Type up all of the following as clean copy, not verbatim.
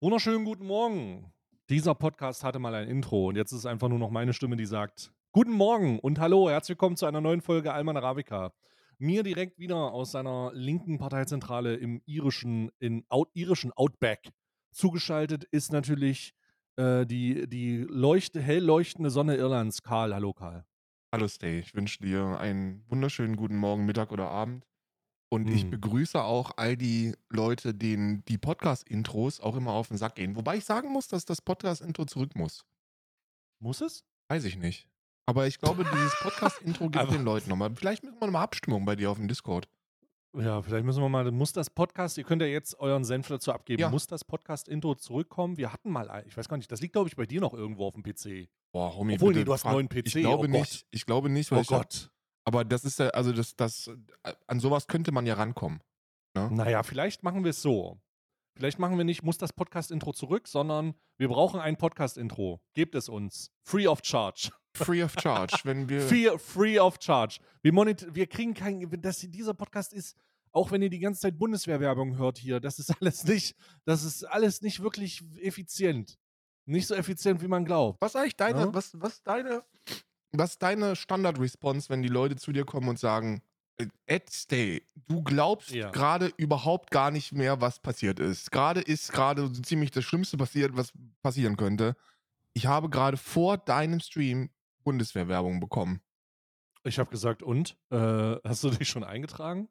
Wunderschönen guten Morgen. Dieser Podcast hatte mal ein Intro und jetzt ist es einfach nur noch meine Stimme, die sagt: Guten Morgen und hallo, herzlich willkommen zu einer neuen Folge Alman Arabica. Mir direkt wieder aus seiner linken Parteizentrale im irischen Outback zugeschaltet ist natürlich die hell leuchtende Sonne Irlands. Karl, hallo Karl. Hallo Stay, ich wünsche dir einen wunderschönen guten Morgen, Mittag oder Abend. Und ich Hm. begrüße auch all die Leute, denen die Podcast-Intros auch immer auf den Sack gehen. Wobei ich sagen muss, dass das Podcast-Intro zurück muss. Muss es? Weiß ich nicht. Aber ich glaube, dieses Podcast-Intro gibt den Aber Leuten nochmal. Vielleicht machen wir nochmal Abstimmung bei dir auf dem Discord. ja, vielleicht müssen wir mal muss das Podcast ihr könnt ja jetzt euren Senf dazu abgeben. Ja. Muss das Podcast-Intro zurückkommen? Wir hatten mal ich weiß gar nicht, das liegt, glaube ich, bei dir noch irgendwo auf dem PC. Boah, Homie, Obwohl, ne, bitte du hast 'n frag. neuen Ich PC. Oh glaube Gott. nicht. Ich glaube nicht, weil Oh ich habe. Gott. Aber das ist ja, also an sowas könnte man ja rankommen. Ne? Na ja, vielleicht machen wir's so. Vielleicht machen wir nicht „Muss das Podcast-Intro zurück“, sondern „Wir brauchen ein Podcast-Intro. Gebt es uns. Free of charge.“ Free of charge, wenn wir. Free of charge. Wir kriegen kein dieser Podcast ist auch wenn ihr die ganze Zeit Bundeswehr-Werbung hört hier, das ist alles nicht wirklich effizient. Nicht so effizient, wie man glaubt, Was ist eigentlich deine, ne? was ist deine Standard-Response, wenn die Leute zu dir kommen und sagen: Ed, Stay, du glaubst Ja. gerade überhaupt gar nicht mehr, was passiert ist. Gerade so ziemlich das Schlimmste passiert, was passieren könnte. Ich habe gerade vor deinem Stream Bundeswehr-Werbung bekommen. Ich habe gesagt: „Und, hast du dich schon eingetragen?“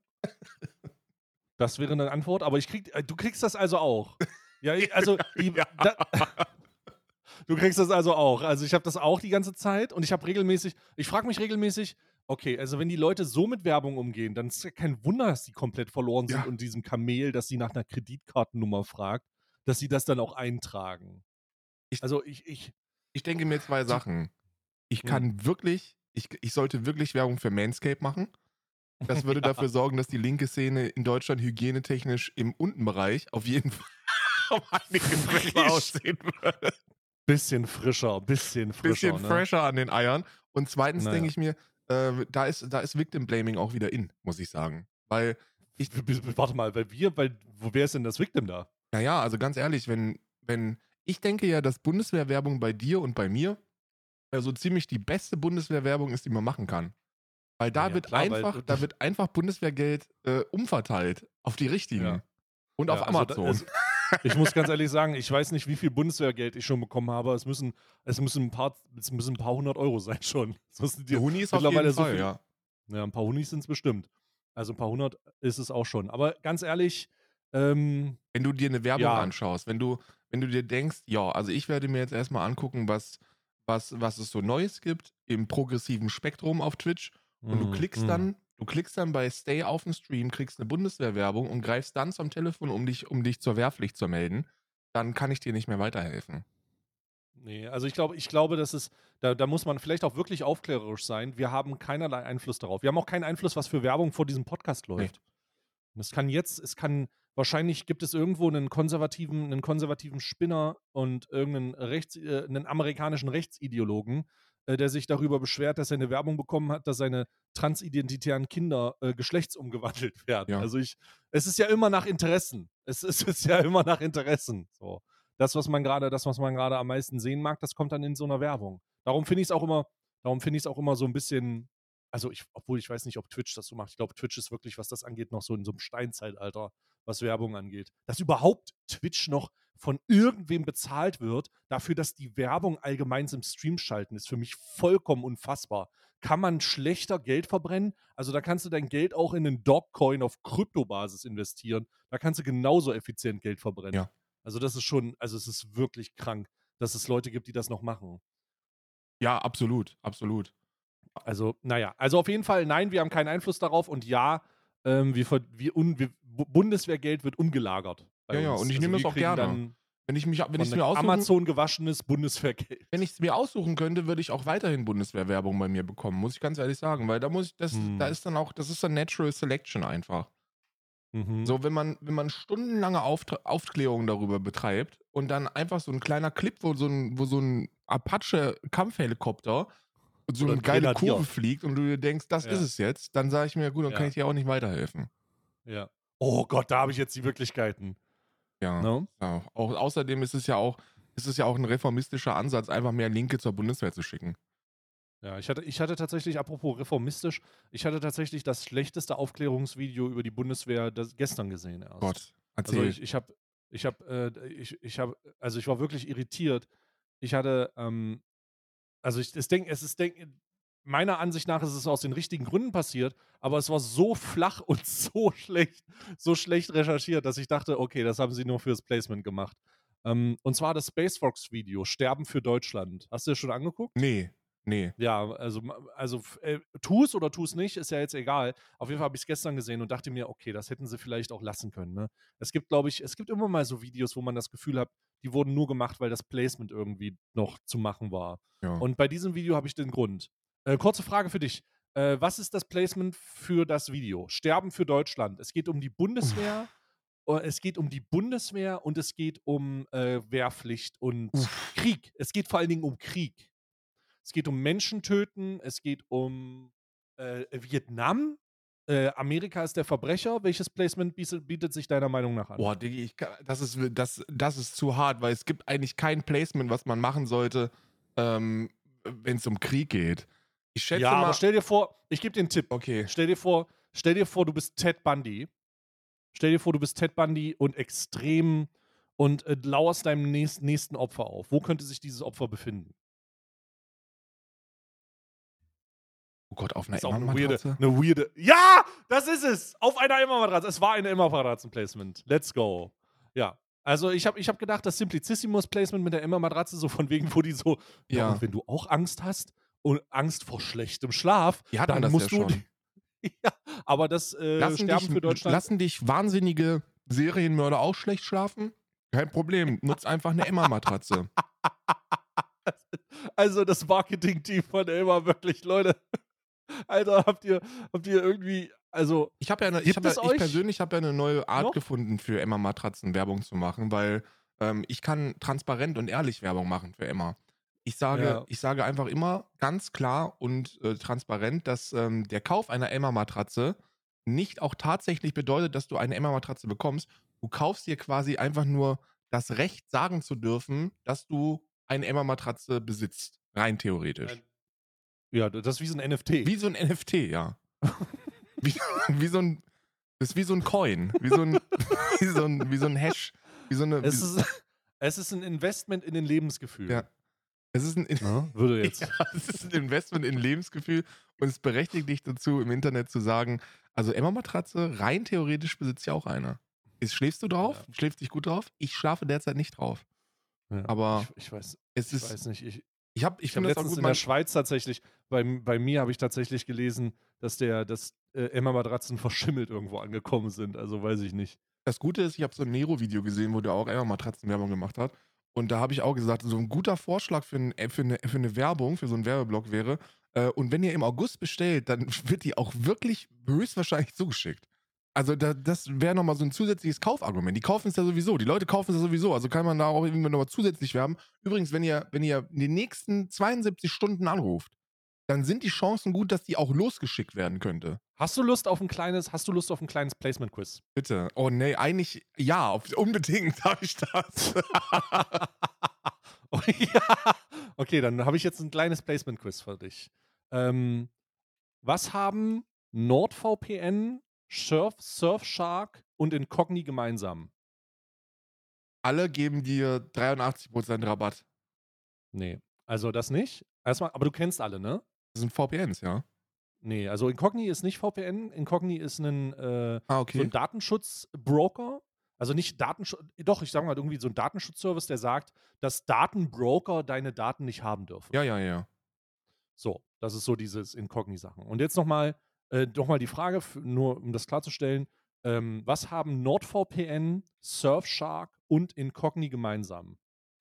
Das wäre 'ne Antwort, aber du kriegst das also auch? Ja, also die Ja. da du kriegst das also auch. Also, ich habe das auch die ganze Zeit und ich frage mich regelmäßig: „Okay, also wenn die Leute so mit Werbung umgehen, dann ist ja kein Wunder, dass die komplett verloren sind Ja. und diesem Kamel, das sie nach 'ner Kreditkartennummer fragt, dass sie das dann auch eintragen.“ Ich Also, ich ich denke mir 2 so Sachen. Ich mhm. kann wirklich ich sollte wirklich Werbung für Manscaped machen. Das würde dafür Ja, sorgen, dass die linke Szene in Deutschland hygienetechnisch im Untenbereich auf jeden Fall um einiges besser frisch. aussehen würde. Bisschen Bisschen frischer, ne? fresher an den Eiern. Und zweitens Na denke ja. ich mir, da ist Victim Blaming auch wieder in, muss ich sagen. Weil ich Warte mal, wer ist denn das Victim da? na ja, also ganz ehrlich, wenn ich denke ja, dass Bundeswehrwerbung bei dir und bei mir, so ziemlich die beste Bundeswehrwerbung ist, die man machen kann. Weil Na da ja, wird klar, weil einfach da wird einfach Bundeswehrgeld, umverteilt auf die ja. Richtigen und Ja, auf Amazon. ich muss ganz ehrlich sagen, ich weiß nicht, wie viel Bundeswehrgeld ich schon bekommen habe. Es müssen 'n paar hundert Euro sein schon. Es müssen Für dir Hunis auf jeden mittlerweile so Fall, viel ja. ja, 'n paar Hunnis sind's bestimmt. Also, 'n paar hundert ist es auch schon. Aber ganz ehrlich, ähm, Wenn du dir 'ne Werbung ja, anschaust, wenn du dir denkst: „Ja, also ich werde mir jetzt erst mal angucken, was es so Neues gibt im progressiven Spektrum auf Twitch“, und mhm, mhm. du klickst dann bei Stay auf 'n Stream, kriegst 'ne Bundeswehrwerbung und greifst dann zum Telefon, um dich zur Wehrpflicht zu melden, dann kann ich dir nicht mehr weiterhelfen. Ne, also ich glaube, das ist da muss man vielleicht auch wirklich aufklärerisch sein. Wir haben keinerlei Einfluss darauf. Wir haben auch keinen Einfluss, was für Werbung vor diesem Podcast Ne. läuft. Und es kann wahrscheinlich gibt es irgendwo einen konservativen Spinner und 'nen amerikanischen Rechtsideologen, der sich darüber beschwert, dass er 'ne Werbung bekommen hat, dass seine transidentitären Kinder, geschlechtsumgewandelt werden. Ja. Es ist ja immer nach Interessen. Es ist ja immer nach Interessen, so. Das, was man grade am meisten sehen mag, das kommt dann in so 'ner Werbung. Darum finde ich's auch immer so 'n bisschen obwohl ich weiß nicht, ob Twitch das so macht. Ich glaube, Twitch ist wirklich, was das angeht, noch so in so 'nem Steinzeitalter, was Werbung angeht. Dass überhaupt Twitch noch von irgendwem bezahlt wird, dafür, dass die Werbung allgemein im Stream schalten, ist für mich vollkommen unfassbar. Kann man schlechter Geld verbrennen? Also, da kannst du dein Geld auch in 'nen Dogcoin auf Kryptobasis investieren. Da kannst du genauso effizient Geld verbrennen. Ja. Es ist wirklich krank, dass es Leute gibt, die das noch machen. Ja, absolut, absolut. Also, na ja. Also, auf jeden Fall, nein, wir haben keinen Einfluss darauf und ja, wir Bundeswehrgeld wird umgelagert bei Ja, ja, und uns. ich Also, nehme das wir auch kriegen gerne. dann Wenn von ich's mir aussuchen Amazon gewaschenes Wenn Bundeswehrgeld. ich's mir aussuchen könnte, würde ich auch weiterhin Bundeswehrwerbung bei mir bekommen, muss ich ganz ehrlich sagen, weil da Mhm. ist dann auch, das ist dann Natural Selection einfach. Mhm. So, wenn man stundenlange Aufklärung darüber betreibt und dann einfach so 'n kleiner Clip, wo so 'n Apache-Kampfhelikopter so Oder 'ne 'n geile Kurve Grenadier. fliegt und du dir denkst: „Das ist Ja, es jetzt“, dann sage ich mir: „Gut, dann kann ja, ich dir auch nicht weiterhelfen.“ ja. Oh Gott, da habe ich jetzt die Möglichkeiten. Ja. Ne? Ja. Auch, außerdem ist es ja auch ein reformistischer Ansatz, einfach mehr Linke zur Bundeswehr zu schicken. Ja, ich hatte tatsächlich, apropos reformistisch, ich hatte tatsächlich das schlechteste Aufklärungsvideo über die Bundeswehr gestern gesehen erst. Gott, Also erzähl. also ich war wirklich irritiert. Ich hatte, also ich es denk es ist denk meiner Ansicht nach ist es aus den richtigen Gründen passiert, aber es war so flach und so schlecht recherchiert, dass ich dachte: „Okay, das haben sie nur fürs Placement gemacht." Und zwar das Space Fox Video „Sterben für Deutschland." Hast du dir schon angeguckt? Nee, nee. Ja, tu es oder tu es nicht, ist ja jetzt egal. Auf jeden Fall habe ich es gestern gesehen und dachte mir: „Okay, das hätten sie vielleicht auch lassen können", ne? Es gibt immer mal so Videos, wo man das Gefühl hat, die wurden nur gemacht, weil das Placement irgendwie noch zu machen war. Ja. Und bei diesem Video habe ich den Grund. Kurze Frage für dich. Was ist das Placement für das Video? „Sterben für Deutschland." Es geht um die Bundeswehr, Uff, und es geht um, Wehrpflicht und uff. Krieg. Es geht vor allen Dingen um Krieg. Es geht um Menschentöten, es geht um, Vietnam. Amerika ist der Verbrecher. Welches Placement bietet sich deiner Meinung nach an? Boah, Diggi, das ist zu hart, weil es gibt eigentlich kein Placement, was man machen sollte, wenn es um Krieg geht. Ich Ja, schätze aber mal stell dir vor, ich gebe dir 'n Tipp. okay. Stell dir vor, du bist Ted Bundy. Stell dir vor, du bist Ted Bundy und lauerst deinem nächsten Opfer auf. Wo könnte sich dieses Opfer befinden? Oh Gott, auf 'ner Ist auch 'ne weirde Emma-Matratze? 'ne weirde Ja, das ist es! Auf einer Emma-Matratze. Es war eine Emma-Matratzen-Placement. Let's go. Ja. Also, ich habe gedacht, das Simplicissimus-Placement mit der Emma-Matratze, so von wegen, wo die so: „Ja, und Ja, wenn du auch Angst hast und Angst vor schlechtem Schlaf, die hatten dann das ja musst du" schon. Ja, aber das, Sterben für Deutschland. Lassen dich wahnsinnige Serienmörder auch schlecht schlafen? Kein Problem, nutz einfach 'ne Emma-Matratze. Also, das Marketing-Team von Emma, wirklich, Leute. Alter, habt ihr irgendwie, also, gibt es Ich euch persönlich habe ja 'ne neue Art noch? gefunden, für Emma-Matratzen Werbung zu machen, weil, ich kann transparent und ehrlich Werbung machen für Emma. Ja. Ich sage einfach immer ganz klar und, transparent, dass, der Kauf einer Emma-Matratze nicht auch tatsächlich bedeutet, dass du eine Emma-Matratze bekommst. Du kaufst dir quasi einfach nur das Recht, sagen zu dürfen, dass du eine Emma-Matratze besitzt, rein theoretisch. Ja, das ist wie so 'n NFT. Wie so 'n NFT, ja. Wie wie so 'n Das ist wie so 'n Coin, wie so 'n Hash, wie so 'ne Es wie ist es ist 'n Investment in den ja. Lebensgefühl, Es ist 'n ne? Würde ja, jetzt es ist 'n Investment in Lebensgefühl und es berechtigt dich dazu, im Internet zu sagen: „Also, Emma-Matratze, rein theoretisch besitze ich auch eine. Schläfst du drauf? Ja, Schläfst dich gut drauf? Ich schlafe derzeit nicht drauf. ja. Ich Aber ich weiß es ich ist weiß nicht. Ich ich ich habe finde das auch letztens gut, in der man Schweiz tatsächlich, bei mir habe ich tatsächlich gelesen, dass Emma-Matratzen verschimmelt irgendwo angekommen sind. Also, weiß ich nicht. das Gute ist, ich habe so 'n Nero-Video gesehen, wo der auch Emma-Matratzenwerbung gemacht hat. Und da habe ich auch gesagt, so 'n guter Vorschlag für 'ne Werbung, für so 'n Werbeblock wäre, und wenn ihr im August bestellt, dann wird die auch wirklich höchstwahrscheinlich zugeschickt. Also, das wäre noch mal so 'n zusätzliches Kaufargument. Die kaufen es ja sowieso. Die Leute kaufen es ja sowieso. Also, kann man da auch irgendwie noch mal zusätzlich werben. Übrigens, wenn ihr in den nächsten 72 Stunden anruft, dann sind die Chancen gut, dass die auch losgeschickt werden könnte. Hast du Lust auf 'n kleines Placement-Quiz? Bitte. Oh ne, eigentlich ja, unbedingt habe ich das. Oh ja. Okay, dann habe ich jetzt 'n kleines Placement-Quiz für dich. Ähm, Was haben NordVPN, Surfshark und Incogni gemeinsam? Alle geben dir 83% Rabatt. Ne, also das nicht. Aber du kennst alle, ne? Das sind VPNs, ja? Ne, also Incogni ist nicht VPN. Incogni ist 'nen, Ah, so okay. 'n Datenschutzbroker. Also nicht Datenschutz, doch, ich sage mal, irgendwie so 'n Datenschutzservice, der sagt, dass Datenbroker deine Daten nicht haben dürfen. Ja, ja, ja. So, das ist so dieses Incogni-Sachen. Und jetzt noch mal die Frage, nur um das klarzustellen, was haben NordVPN, Surfshark und Incogni gemeinsam?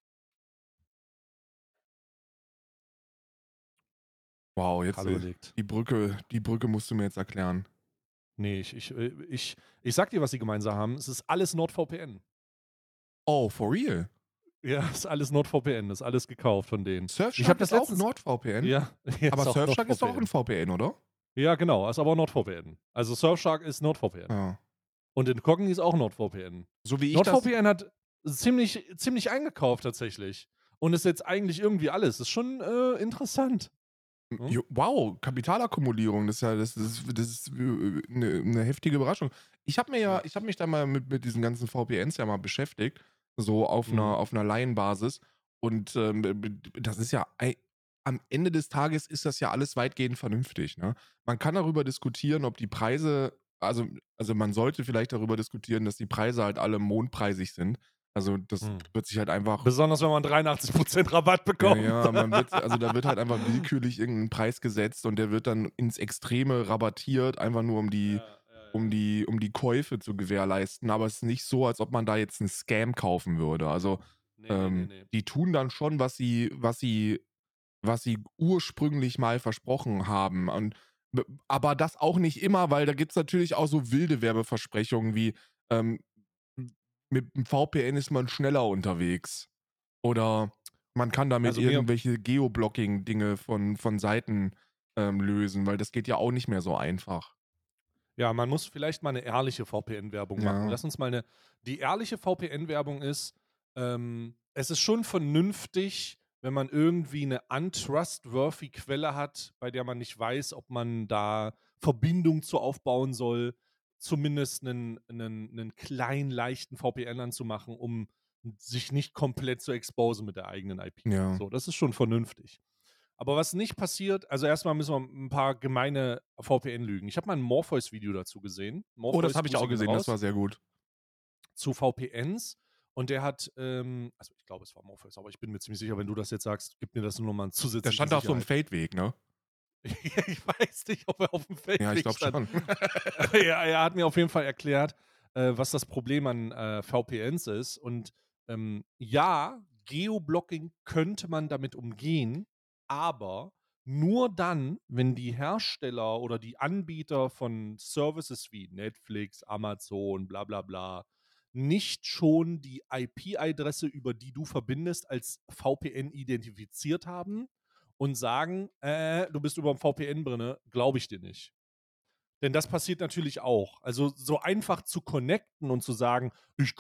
Wow, jetzt, Gerade überlegt. die Brücke musst du mir jetzt erklären. Ne, ich sage dir, was sie gemeinsam haben. Es ist alles NordVPN. Oh, for real? Ja, ist alles NordVPN, ist alles gekauft von denen. Ich habe Surfshark das ist auch letztens NordVPN? Ja, ja, Aber ist auch Surfshark ist doch auch 'n NordVPN. VPN, oder? Ja, genau, ist aber NordVPN. Also Surfshark ist NordVPN. Ja. Und Incogni ist auch NordVPN. So wie ich das NordVPN hat ziemlich eingekauft tatsächlich. Und ist jetzt eigentlich irgendwie alles. Das ist schon, interessant, ne? Wow, Kapitalakkumulierung, das ist 'ne heftige Überraschung. Ja. Ich habe mich da mal mit diesen ganzen VPNs ja mal beschäftigt, so auf Mhm. 'ner Laienbasis und, das ist ja am Ende des Tages ist das ja alles weitgehend vernünftig, ne? Man kann darüber diskutieren, ob die Preise also, man sollte vielleicht darüber diskutieren, dass die Preise halt alle mondpreisig sind. Also, das Mhm. wird sich halt einfach Besonders wenn man 83% Rabatt ja, bekommt. ja, da wird halt einfach willkürlich irgendein Preis gesetzt und der wird dann ins Extreme rabattiert, einfach nur Ja, ja, ja. um die Käufe zu gewährleisten. Aber es ist nicht so, als ob man da jetzt 'n Scam kaufen würde. Also, Ne, ne, ne, ne. die tun dann schon, was sie ursprünglich mal versprochen haben und aber das auch nicht immer, weil da gibt's natürlich auch so wilde Werbeversprechungen wie, ähm, mit 'm VPN ist man schneller unterwegs. Oder man kann damit Also, mir irgendwelche Geoblocking-Dinge von Seiten, lösen, weil das geht ja auch nicht mehr so einfach. Ja, man muss vielleicht mal 'ne ehrliche VPN-Werbung machen. Ja, Lass uns mal 'ne Die ehrliche VPN-Werbung ist, es ist schon vernünftig, wenn man irgendwie 'ne untrustworthy Quelle hat, bei der man nicht weiß, ob man da Verbindung zu aufbauen soll, zumindest 'nen kleinen, leichten VPN anzumachen, um sich nicht komplett zu exposen mit der eigenen IP. ja. So, das ist schon vernünftig. Aber was nicht passiert, also erstmal müssen wir ein paar gemeine VPN-Lügen. Ich habe mal ein Morpheus-Video dazu gesehen. Oh, das Morpheus, habe ich auch Grüße gehen gesehen, das war raus, sehr gut. zu VPNs. Und der hat, also ich glaube, es war Morpheus, aber ich bin mir ziemlich sicher, wenn du das jetzt sagst, gibt mir das nur noch mal Der zusätzliche stand auf so 'nem Sicherheit. Feldweg, ne? Ich weiß nicht, ob er auf dem Ja, ich Feldweg glaube stand. schon. Ja, er hat mir auf jeden Fall erklärt, was das Problem an, VPNs ist. Und, ja, Geoblocking könnte man damit umgehen, aber nur dann, wenn die Hersteller oder die Anbieter von Services wie Netflix, Amazon, bla bla bla, nicht schon die IP-Adresse, über die du verbindest, als VPN identifiziert haben und sagen: du bist über 'n VPN drinne, glaube ich dir nicht.“ Denn das passiert natürlich auch. Also, so einfach zu connecten und zu sagen: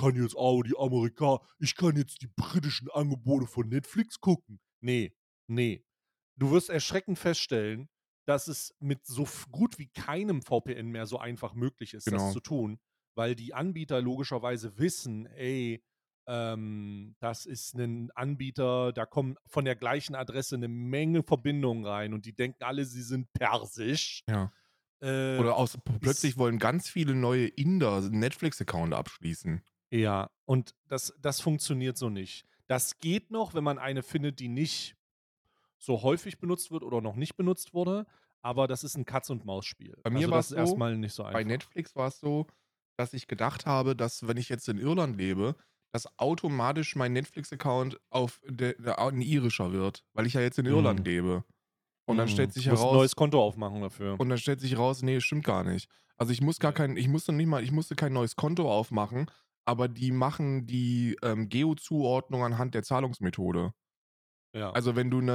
Ich kann jetzt die britischen Angebote von Netflix gucken.“ Ne, ne. Du wirst erschreckend feststellen, dass es mit so gut wie keinem VPN mehr so einfach möglich ist, das Genau. zu tun, weil die Anbieter logischerweise wissen: „Ey, das ist 'nen Anbieter, da kommen von der gleichen Adresse 'ne Menge Verbindungen rein und die denken alle, sie sind persisch.“ Ja. Äh, Oder aus ist plötzlich wollen ganz viele neue Inder 'n Netflix-Account abschließen. Ja, und das funktioniert so nicht. Das geht noch, wenn man eine findet, die nicht so häufig benutzt wird oder noch nicht benutzt wurde, aber das ist 'n Katz-und-Maus-Spiel. Bei mir Also, war das es ist so erst mal nicht so bei einfach. Netflix war es so, dass ich gedacht habe, dass, wenn ich jetzt in Irland lebe, dass automatisch mein Netflix-Account auf 'n irischer wird, weil ich ja jetzt in Irland Mhm, lebe. Und dann stellt mhm. sich Du musst 'n neues heraus Konto aufmachen dafür. ne, stimmt gar nicht. Also, Ne, ich musste kein neues Konto aufmachen, aber die machen die, Geo-Zuordnung anhand der Zahlungsmethode. ja, Also,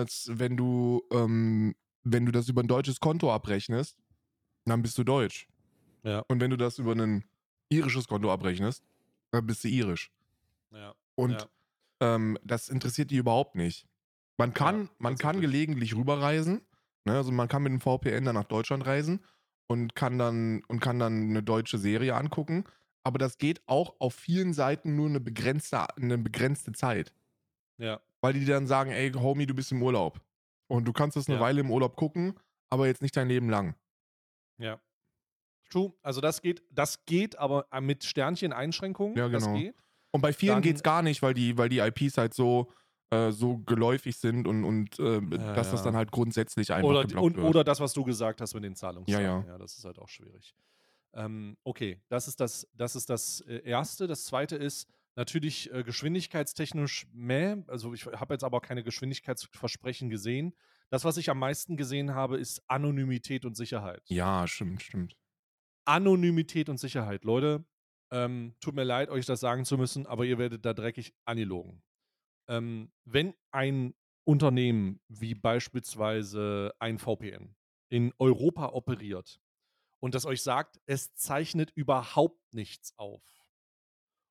wenn du das über 'n deutsches Konto abrechnest, dann bist du deutsch. ja, Und wenn du das über 'nen irisches Konto abrechnest, dann bist du irisch. ja, Und, ja, das interessiert die überhaupt nicht. ja, Man kann tatsächlich. gelegentlich rüberreisen, ne? Also, man kann mit 'nem VPN dann nach Deutschland reisen und kann dann 'ne deutsche Serie angucken, aber das geht auch auf vielen Seiten nur 'ne begrenzte Zeit, Ja, weil die dann sagen: „Ey, Homie, du bist im Urlaub und du kannst das 'ne ja, Weile im Urlaub gucken, aber jetzt nicht dein Leben lang." ja. True. Also, das geht, aber, mit Sternchen-Einschränkungen, Ja, das genau. geht. Und bei vielen geht's Dann gar nicht, weil die IPs halt so geläufig sind ja, dass das dann ja. halt grundsätzlich einfach geblockt wird. Oder das, was du gesagt hast mit den Ja, Zahlungszeiten. ja. Ja, das ist halt auch schwierig. Okay, das ist das 1. Das Zweite ist natürlich, geschwindigkeitstechnisch also, ich habe jetzt aber keine Geschwindigkeitsversprechen gesehen. Das, was ich am meisten gesehen habe, ist Anonymität und Sicherheit. Ja, stimmt, stimmt. Anonymität und Sicherheit. Leute, tut mir leid, euch das sagen zu müssen, aber ihr werdet da dreckig angelogen. Wenn ein Unternehmen wie beispielsweise ein VPN in Europa operiert und das euch sagt, es zeichnet überhaupt nichts auf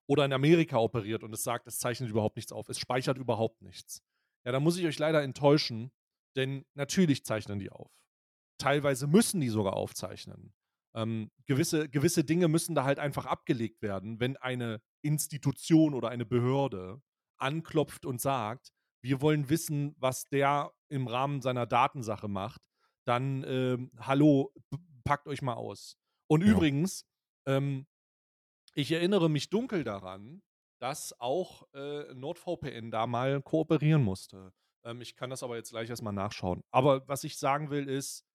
oder in Amerika operiert und es sagt, es zeichnet überhaupt nichts auf, es speichert überhaupt nichts. Ja, da muss ich euch leider enttäuschen, denn natürlich zeichnen die auf. Teilweise müssen die sogar aufzeichnen. Gewisse Dinge müssen da halt einfach abgelegt werden, wenn eine Institution oder eine Behörde anklopft und sagt, wir wollen wissen, was der im Rahmen seiner Datensache macht, dann hallo, packt euch mal aus. Und Ja. übrigens, ähm, ich erinnere mich dunkel daran, dass auch NordVPN da mal kooperieren musste. Ich kann das aber jetzt gleich erstmal nachschauen. Aber was ich sagen will, ist,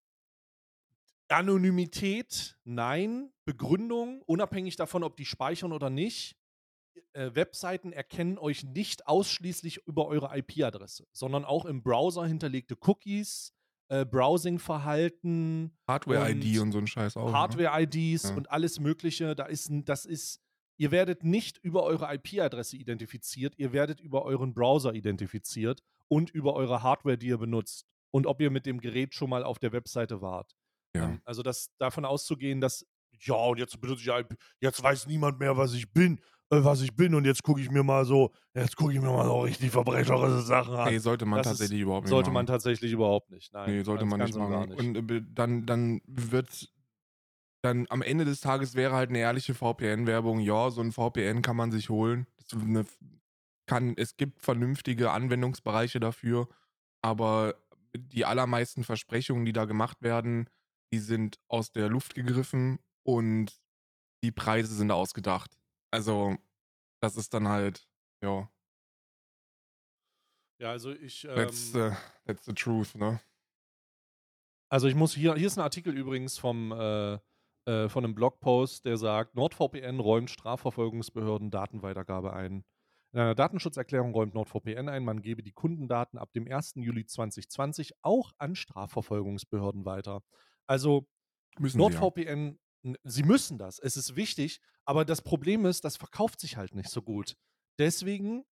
Anonymität, nein. Begründung, unabhängig davon, ob die speichern oder nicht. Webseiten erkennen euch nicht ausschließlich über eure IP-Adresse, sondern auch im Browser hinterlegte Cookies, Browsing-Verhalten Hardware-ID und und so 'n Scheiß auch, ne? Hardware-IDs Ja. und alles Mögliche. Ihr werdet nicht über eure IP-Adresse identifiziert, ihr werdet über euren Browser identifiziert und über eure Hardware, die ihr benutzt und ob ihr mit dem Gerät schon mal auf der Webseite wart. Ja. Also davon auszugehen, dass ja, und jetzt benutze ich IP, jetzt weiß niemand mehr, was ich bin und jetzt gucke ich mir mal so richtig verbrecherische Sachen Ne, an. sollte man Das ist tatsächlich überhaupt nicht sollte man machen. tatsächlich überhaupt nicht. Ne, Nein, sollte man nicht ganz und gar machen. nicht. Und, be dann wird dann am Ende des Tages wäre halt 'ne ehrliche VPN-Werbung, ja, so 'n VPN kann man sich holen. Es gibt vernünftige Anwendungsbereiche dafür, aber die allermeisten Versprechungen, die da gemacht werden, die sind aus der Luft gegriffen und die Preise sind ausgedacht. Also, das ist dann halt ja, Ja, that's that's the truth, ne? ich muss hier ist ein Artikel übrigens von einem Blogpost, der sagt: „NordVPN räumt Strafverfolgungsbehörden Datenweitergabe ein.“ In einer Datenschutzerklärung räumt NordVPN ein, man gebe die Kundendaten ab dem 1. Juli 2020 auch an Strafverfolgungsbehörden weiter. Also, Müssen sie ja. NordVPN, sie müssen das. Es ist wichtig, aber das Problem ist, das verkauft sich halt nicht so gut. Deswegen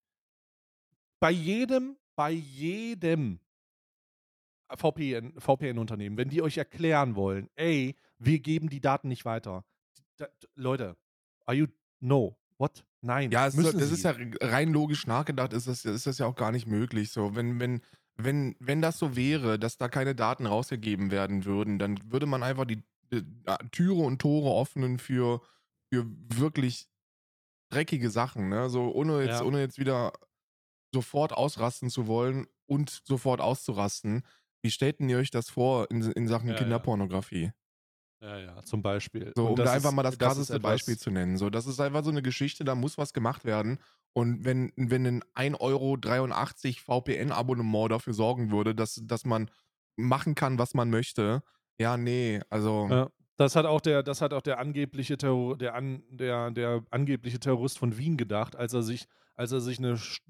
bei jedem VPN-Unternehmen, wenn die euch erklären wollen: „Ey, wir geben die Daten nicht weiter.“ Leute, are you no. What? Nein, Ja, müssen das ist ja sie. rein logisch nachgedacht ist das ja auch gar nicht möglich so. Wenn das so wäre, dass da keine Daten rausgegeben werden würden, dann würde man einfach die, Türe und Tore öffnen für wirklich dreckige Sachen, ne? So Ja, ohne jetzt wieder sofort ausrasten zu wollen und sofort auszurasten. Wie stellt denn ihr euch das vor in Sachen ja, ja, Kinderpornografie? ja, ja, zum Beispiel. So, Und um da einfach mal das das ist krasseste Beispiel etwas. zu nennen. So, das ist einfach so 'ne Geschichte, da muss was gemacht werden. Und wenn 'nen 1,83 € VPN-Abonnement dafür sorgen würde, dass man machen kann, was man möchte, ja, ne, also Ja, das hat auch der angebliche Terrorist von Wien gedacht, als er sich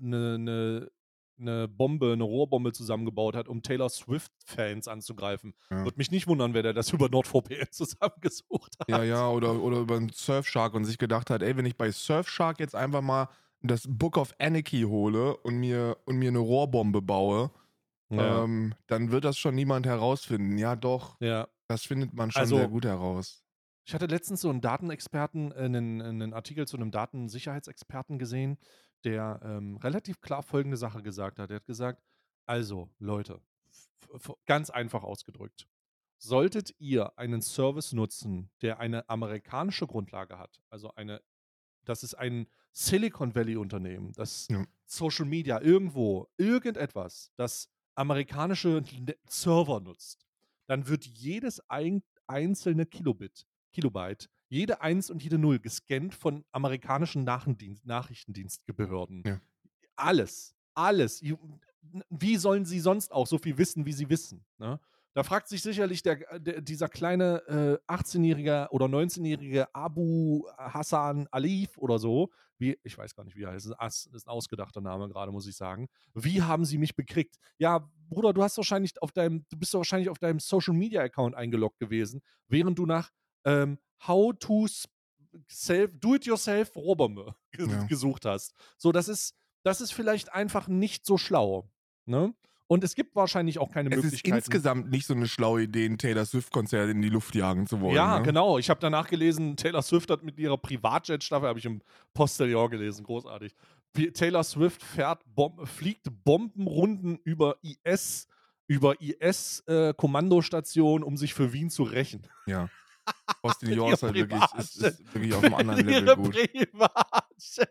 'ne Bombe 'ne Rohrbombe zusammengebaut hat, um Taylor Swift-Fans anzugreifen. ja. Würde mich nicht wundern, wenn der das über NordVPN zusammengesucht Ja, hat. ja, oder über 'n Surfshark und sich gedacht hat: „Ey, wenn ich bei Surfshark jetzt einfach mal das Book of Anarchy hole und mir 'ne Rohrbombe baue, Ja, dann wird das schon niemand herausfinden.“ Ja doch, ja. das findet man schon sehr Also, gut heraus. ich hatte letztens so 'n Datenexperten 'nen Artikel zu 'nem Datensicherheitsexperten gesehen, der, relativ klar folgende Sache gesagt hat. Er hat gesagt: „Also, Leute, ganz einfach ausgedrückt, solltet ihr einen Service nutzen, der eine amerikanische Grundlage hat, also das ist ein Silicon Valley Unternehmen, das Ja, Social Media irgendwo, irgendetwas, das amerikanische Server nutzt, dann wird jedes einzelne Kilobyte, jede Eins und jede Null gescannt von amerikanischen Nachrichtendienstbehörden. ja. Alles, alles. Wie sollen sie sonst auch so viel wissen, wie sie wissen, ne? Da fragt sich sicherlich dieser kleine, 18-jährige oder 19-jährige Abu Hassan Alif oder so, wie ich weiß gar nicht, wie er heißt. Ist 'n ausgedachter Name gerade, muss ich sagen. Wie haben sie mich bekriegt? Ja, Bruder, du bist doch wahrscheinlich auf deinem Social Media Account eingeloggt gewesen, während du nach, How to Do it yourself Rohrbombe Ja. gesucht hast. So, das ist vielleicht einfach nicht so schlau, ne? Und es gibt wahrscheinlich auch keine Es ist Möglichkeiten. insgesamt nicht so eine schlaue Idee, 'n Taylor Swift-Konzert in die Luft jagen zu wollen, Ja, ne? genau. Ich habe danach gelesen, Taylor Swift hat mit ihrer Privatjet-Staffel, habe ich im Postillon gelesen, großartig. Taylor Swift fliegt Bombenrunden über IS-Kommandostationen, um sich für Wien zu rächen. Ja. Postillon Ihr ist halt wirklich Privatjet. ist wirklich auf 'nem anderen Level Ihre gut. Privatjet.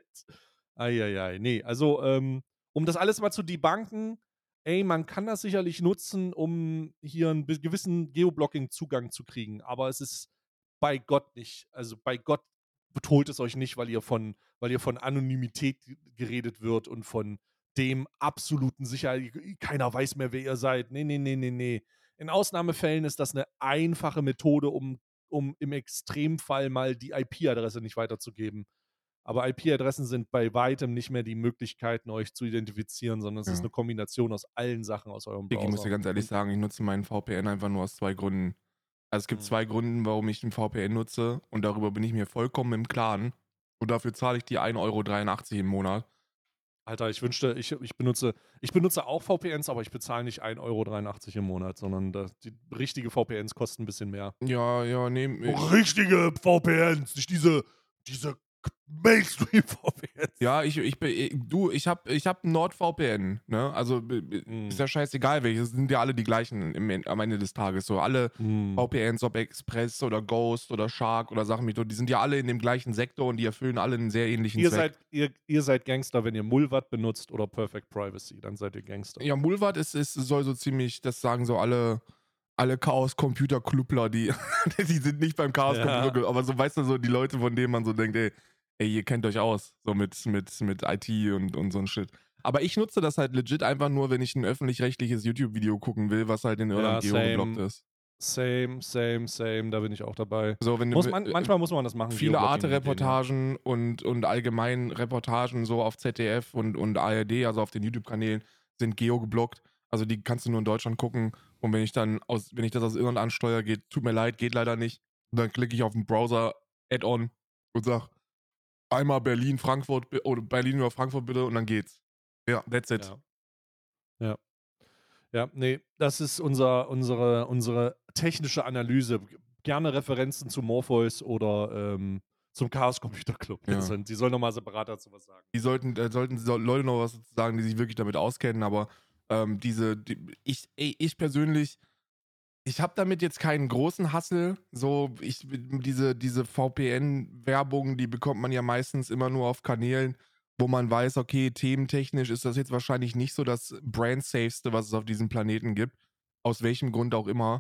Ei. Ne, also, um das alles mal zu debunken, ey, man kann das sicherlich nutzen, um hier 'n gewissen Geoblocking-Zugang zu kriegen, aber es ist bei Gott nicht. Also, bei Gott holt es euch nicht, weil ihr von Anonymität geredet wird und von dem absoluten Sicherheit. Keiner weiß mehr, wer ihr seid. Ne. In Ausnahmefällen ist das 'ne einfache Methode, um im Extremfall mal die IP-Adresse nicht weiterzugeben. Aber IP-Adressen sind bei weitem nicht mehr die Möglichkeiten, euch zu identifizieren, sondern es ist Ja. 'ne Kombination aus allen Sachen aus eurem Ich muss dir Browser. ganz ehrlich Und sagen, ich nutze meinen VPN einfach nur aus 2 Gründen. Also, es gibt mhm. 2 Gründe, warum ich 'n VPN nutze und darüber bin ich mir vollkommen im Klaren und dafür zahle ich die 1,83 € im Monat. Alter, ich wünschte, ich benutze auch VPNs, aber ich bezahle nicht 1,83 € im Monat, sondern die richtige VPNs kosten 'n bisschen mehr. Ja, ne, Richtige VPNs, nicht diese Mainstream-VPNs. ja, ich habe 'n NordVPN, ne? Also, ist Mhm. ja scheißegal welches, sind ja alle die gleichen am Ende des Tages so. Alle Mhm. VPNs, ob Express oder Ghost oder Shark oder Sachen mit, die sind ja alle in dem gleichen Sektor und die erfüllen alle 'n sehr ähnlichen Zweck. Ihr seid Gangster, wenn ihr Mullvad benutzt oder Perfect Privacy, dann seid ihr Gangster. Ja, Mullvad soll so ziemlich, das sagen so alle Chaos-Computer-Clubbler, die die sind nicht beim Chaos-Computer Ja. Club, aber so, weißt du, so die Leute, von denen man so denkt: „Ey, ihr kennt euch aus, so mit IT und so 'n Shit.“ Aber ich nutze das halt legit einfach nur, wenn ich 'n öffentlich-rechtliches YouTube-Video gucken will, was halt in Irland Ja, geogeblockt same. ist. Same, da bin ich auch dabei. So, wenn Muss du man manchmal muss man das machen, viele Geoblocking mit denen, ja. Arte-Reportagen und allgemein Reportagen so auf ZDF und ARD, also auf den YouTube-Kanälen, sind geogeblockt. Also, die kannst du nur in Deutschland gucken. Und wenn ich das aus Irland ansteuere, tut mir leid, geht leider nicht. Und dann klicke ich auf 'n Browser-Add-on und sage: „Einmal Berlin, Frankfurt oder Berlin oder Frankfurt bitte“, und dann geht's. Ja, that's it. Ja, ja. Ja, ne, das ist unsere technische Analyse. Gerne Referenzen zu Morpheus oder, zum Chaos Computer Club. Ja. Die sollen noch mal separat dazu was sagen. Sollten Leute noch was dazu sagen, die sich wirklich damit auskennen, aber, ich persönlich, ich habe damit jetzt keinen großen Hassel. So, diese VPN-Werbung, die bekommt man ja meistens immer nur auf Kanälen, wo man weiß, okay, thementechnisch ist das jetzt wahrscheinlich nicht so das brand-safeste, was es auf diesem Planeten gibt, aus welchem Grund auch immer.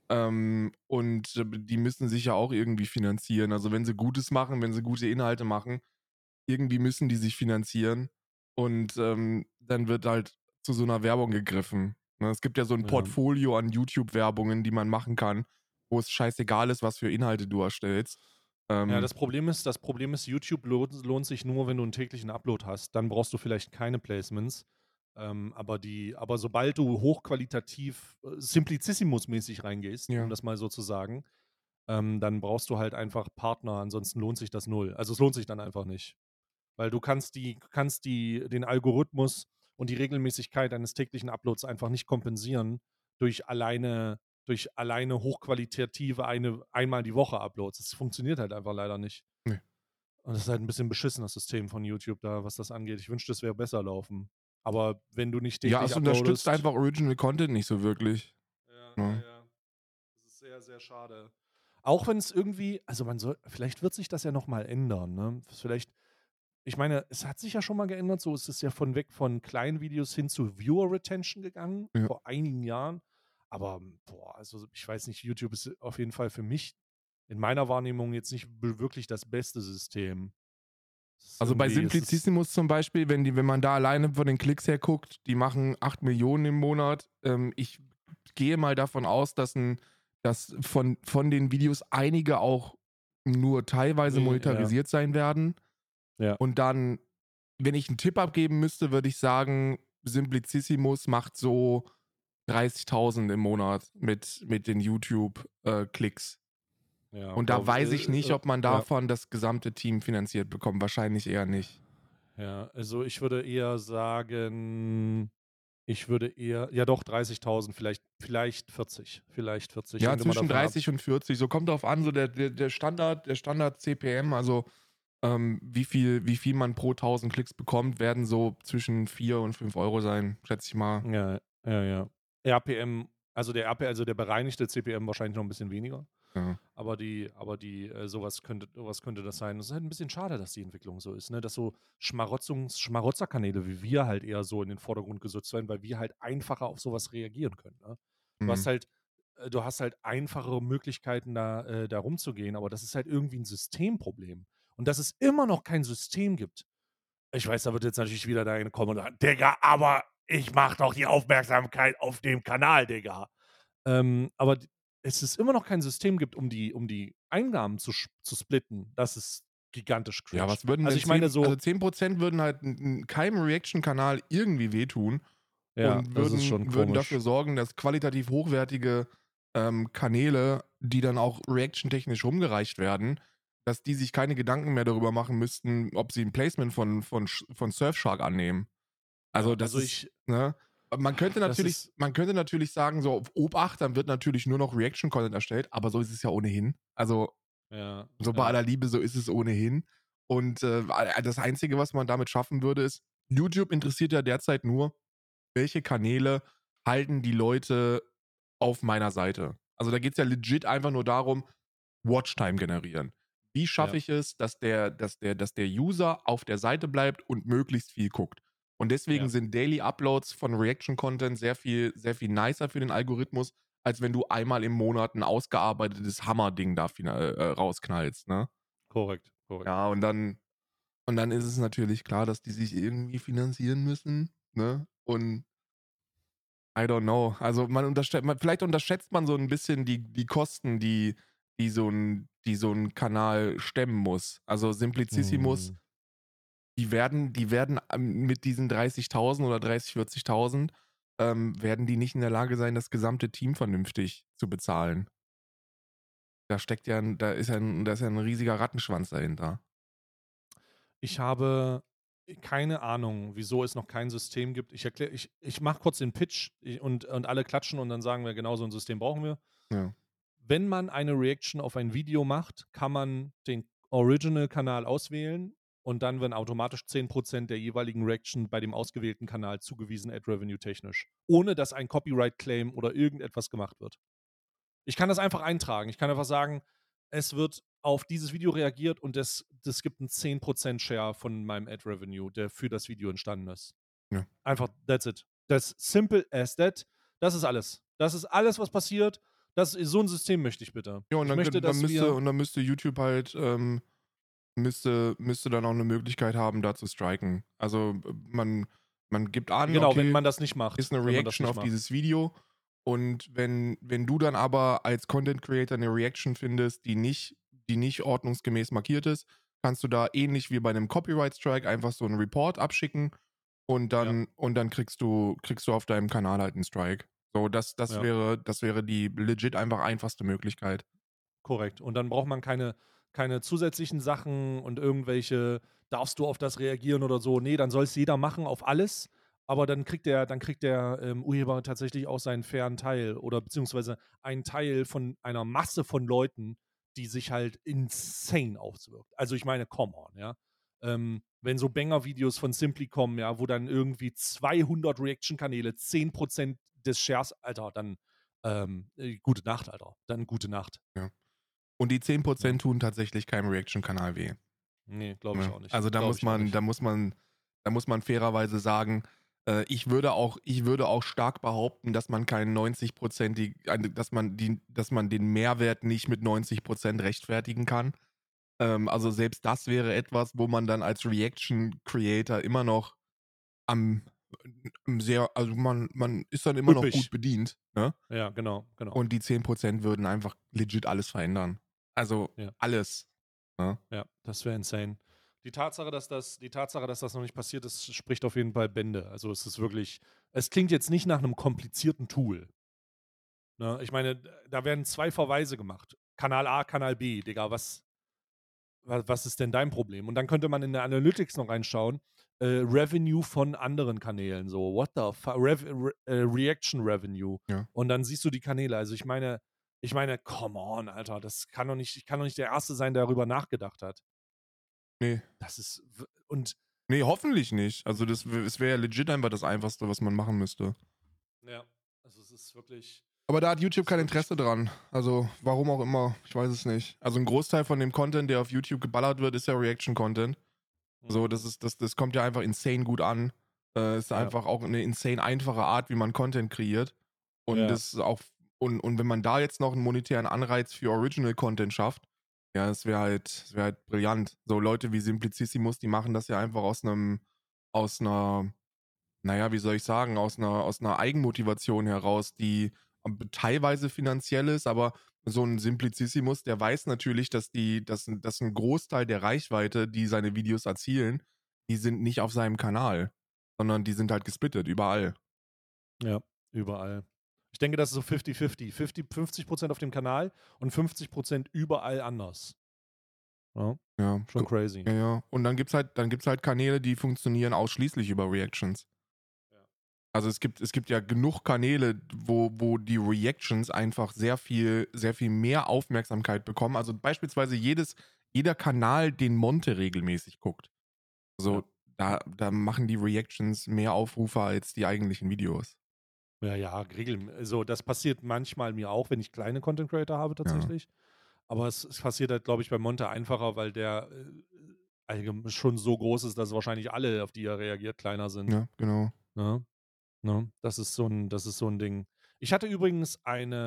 Die müssen sich ja auch irgendwie finanzieren. Also, wenn sie Gutes machen, wenn sie gute Inhalte machen, irgendwie müssen die sich finanzieren und, dann wird halt zu so 'ner Werbung gegriffen, ne? Es gibt ja so 'n Ja. Portfolio an YouTube-Werbungen, die man machen kann, wo es scheißegal ist, was für Inhalte du erstellst. Ja, Ähm, das Problem ist, YouTube lohnt sich nur, wenn du 'n täglichen Upload hast. Dann brauchst du vielleicht keine Placements. Aber sobald du hochqualitativ, Simplicissimus-mäßig reingehst, um ja. das mal so zu sagen, dann brauchst du halt einfach Partner, ansonsten lohnt sich das null. Also, es lohnt sich dann einfach nicht. Weil du kannst den Algorithmus und die Regelmäßigkeit eines täglichen Uploads einfach nicht kompensieren durch alleine hochqualitative einmal die Woche Uploads. Das funktioniert halt einfach leider nicht. Ne. Und das ist halt 'n bisschen beschissen, das System von YouTube da, was das angeht. Ich wünschte, es wäre besser laufen. Aber wenn du nicht Ja, täglich es unterstützt uploadest. einfach Original Content nicht so wirklich, ne? Ja. Das ist sehr, sehr schade. Auch wenn es irgendwie, also, vielleicht wird sich das ja noch mal ändern, ne? Vielleicht, ich meine, es hat sich ja schon mal geändert, so, es ist ja von kleinen Videos hin zu Viewer Retention gegangen, Ja. vor einigen Jahren. Aber, boah, also, ich weiß nicht, YouTube ist auf jeden Fall für mich in meiner Wahrnehmung jetzt nicht wirklich das beste System. Also, bei Es ist Simplicissimus zum Beispiel, wenn man da alleine von den Klicks her guckt, die machen 8 Millionen im Monat. Ich gehe mal davon aus, dass von den Videos einige auch nur teilweise ne, ja, monetarisiert sein werden. ja, Und dann, wenn ich 'n Tipp abgeben müsste, würde ich sagen, Simplicissimus macht so 30.000 im Monat mit den YouTube Klicks. ja, Und da glaube ich. weiß ich nicht, ob man Ja. davon das gesamte Team finanziert bekommt. Wahrscheinlich eher nicht. Ja, also ich würde eher sagen, Ich würde eher, ja doch, 30.000, vielleicht 40. Vielleicht 40. Ja, Hängt immer zwischen davon ab. 30 und 40, so kommt drauf an, so der Standard CPM, also, wie viel man pro 1.000 Klicks bekommt, werden so zwischen 4 und 5 Euro sein, schätze ich mal. Ja, ja, ja. RPM, also der bereinigte CPM wahrscheinlich noch ein bisschen weniger. Ja. Aber sowas könnte das sein. Es ist halt ein bisschen schade, dass die Entwicklung so ist, ne? Dass so Schmarotzerkanäle wie wir halt eher so in den Vordergrund gesetzt werden, weil wir halt einfacher auf sowas reagieren können, ne? Du hast Mhm. halt du hast halt einfachere Möglichkeiten, da rumzugehen, aber das ist halt irgendwie ein Systemproblem. Und dass es immer noch kein System gibt. Ich weiß, da wird jetzt natürlich wieder der eine kommen und sagen: „Digga, aber ich mache doch die Aufmerksamkeit auf dem Kanal, Digga.“ aber d es ist immer noch kein System gibt, um die Einnahmen zu splitten. Das ist gigantisch Ja, cringe. was würden Also, denn ich meine 10, also so 10% würden halt keinem Reaction-Kanal irgendwie wehtun ja, und das ist schon würden dafür komisch. sorgen, dass qualitativ hochwertige, Kanäle, die dann auch reaction-technisch rumgereicht werden, dass die sich keine Gedanken mehr darüber machen müssten, ob sie 'n Placement von Surfshark annehmen. Also, Ja, das also ist, ich ne? das ist Man könnte natürlich sagen, so auf Obacht, dann wird natürlich nur noch Reaction-Content erstellt, aber so ist es ja ohnehin. Also, ja, so bei ja, aller Liebe, so ist es ohnehin. Und, das Einzige, was man damit schaffen würde, ist, YouTube interessiert ja derzeit nur, welche Kanäle halten die Leute auf meiner Seite. Also, da geht's ja legit einfach nur darum, Watchtime generieren. Wie schaffe ja, ich es, dass der User auf der Seite bleibt und möglichst viel guckt? Und deswegen ja. sind Daily Uploads von Reaction Content sehr viel nicer für den Algorithmus, als wenn du einmal im Monat 'n ausgearbeitetes Hammerding da rausknallst, ne? Korrekt, korrekt. Ja, und dann ist es natürlich klar, dass die sich irgendwie finanzieren müssen, ne? Und I don't know. Also, vielleicht unterschätzt man so 'n bisschen die Kosten, die so 'n Kanal stemmen muss. Also, Simplicissimus, Mhm. die werden, mit diesen 30.000 oder 40.000, werden die nicht in der Lage sein, das gesamte Team vernünftig zu bezahlen. Da ist ja 'n riesiger Rattenschwanz dahinter. Ich habe keine Ahnung, wieso es noch kein System gibt. Ich mache kurz den Pitch, und alle klatschen und dann sagen wir: „Genau so 'n System brauchen wir.“ Ja, Wenn man eine Reaction auf ein Video macht, kann man den Original-Kanal auswählen und dann werden automatisch 10% der jeweiligen Reaction bei dem ausgewählten Kanal zugewiesen, Ad-Revenue-technisch, ohne dass ein Copyright-Claim oder irgendetwas gemacht wird. Ich kann das einfach eintragen. Ich kann einfach sagen, es wird auf dieses Video reagiert und das gibt 'n 10% Share von meinem Ad-Revenue, der für das Video entstanden ist. ja. Einfach that's it. Das simple as that. Das ist alles. Das ist alles, was passiert. So 'n System möchte ich bitte. Ja, und Ich möchte, dass wir dann müsste YouTube halt, müsste dann auch 'ne Möglichkeit haben, da zu striken. Also, man gibt an, genau, wenn okay, man das nicht ist macht 'ne wenn man das Reaction nicht auf macht. dieses Video, und wenn du dann aber als Content Creator 'ne Reaction findest, die nicht ordnungsgemäß markiert ist, kannst du da ähnlich wie bei 'nem Copyright Strike einfach so 'n Report abschicken, und Ja, dann kriegst du auf deinem Kanal halt 'n Strike. So, ja. das wäre die legit einfach einfachste Möglichkeit. Korrekt. Und dann braucht man keine zusätzlichen Sachen und irgendwelche „Darfst du auf das reagieren?“ oder so. Ne, dann soll's jeder machen auf alles, aber dann kriegt der Urheber tatsächlich auch seinen fairen Teil oder beziehungsweise einen Teil von einer Masse von Leuten, die sich halt insane auswirkt. Also, ich meine, come on, ja? Wenn so Banger-Videos von Simply kommen, ja, wo dann irgendwie 200 Reaction-Kanäle 10% des Shares, Alter, dann, gute Nacht, Alter. Dann gute Nacht. Ja. Und die zehn Ja. Prozent tun tatsächlich keinem Reaction-Kanal weh. Ne, glaube ich Ne? auch nicht. Also, Glaube ich auch nicht. da muss man fairerweise sagen, ich würde auch stark behaupten, dass man keinen 90-prozentig dass man den Mehrwert nicht mit 90% rechtfertigen kann. Also, selbst das wäre etwas, wo man dann als Reaction Creator immer noch am sehr, also, man ist dann immer noch gut Üppig. bedient, ne? Ja, genau, genau. Und die 10% würden einfach legit alles verändern. Also, Ja, alles, ne? ja, das wäre insane. Die Tatsache, dass das noch nicht passiert ist, spricht auf jeden Fall Bände. Also, es klingt jetzt nicht nach 'nem komplizierten Tool, ne? Ich meine, da werden 2 Verweise gemacht. Kanal A, Kanal B. Digga, was ist denn dein Problem? Und dann könnte man in der Analytics noch reinschauen. Revenue von anderen Kanälen, so, what the fuck, Reaction Revenue. Ja. Und dann siehst du die Kanäle. Also ich meine, come on, Alter, ich kann doch nicht der Erste sein, der darüber nachgedacht hat. Nee. Das ist, und Nee, hoffentlich nicht. Also es wäre ja legit einfach das Einfachste, was man machen müsste. ja, also es ist wirklich, Aber da hat es YouTube ist kein wirklich, Interesse dran. Also, warum auch immer, ich weiß es nicht. Also, ein Großteil von dem Content, der auf YouTube geballert wird, ist ja Reaction-Content. So, mhm, das kommt ja einfach insane gut an. Ist ja, einfach auch eine insane einfache Art, wie man Content kreiert. Und ja, das ist auch und wenn man da jetzt noch einen monetären Anreiz für Original Content schafft, ja, das wäre halt brillant. So Leute wie Simplicissimus, die machen das ja einfach aus einer naja, wie soll ich sagen, aus einer Eigenmotivation heraus, die teilweise finanziell ist, aber so ein Simplicissimus, der weiß natürlich, dass 'n Großteil der Reichweite, die seine Videos erzielen, die sind nicht auf seinem Kanal, sondern die sind halt gesplittet überall. ja, überall. Ich denke, das ist so 50-50. 50% auf dem Kanal und 50% überall anders. Ja, Ja, schon crazy. ja, ja. Und dann gibt's halt Kanäle, die funktionieren ausschließlich über Reactions. Ja. Also, es gibt ja genug Kanäle, wo die Reactions einfach sehr viel mehr Aufmerksamkeit bekommen. Also, beispielsweise jeder Kanal, den Monte regelmäßig guckt. Ja. Also, da machen die Reactions mehr Aufrufe als die eigentlichen Videos. Ja, ja, also, das passiert manchmal mir auch, wenn ich kleine Content Creator habe Ja, tatsächlich. Aber es passiert halt, glaube ich, bei Monte einfacher, weil der, schon so groß ist, dass wahrscheinlich alle, auf die er reagiert, kleiner sind, ja, genau. ne? Ne? Das ist so 'n Ding. Ich hatte übrigens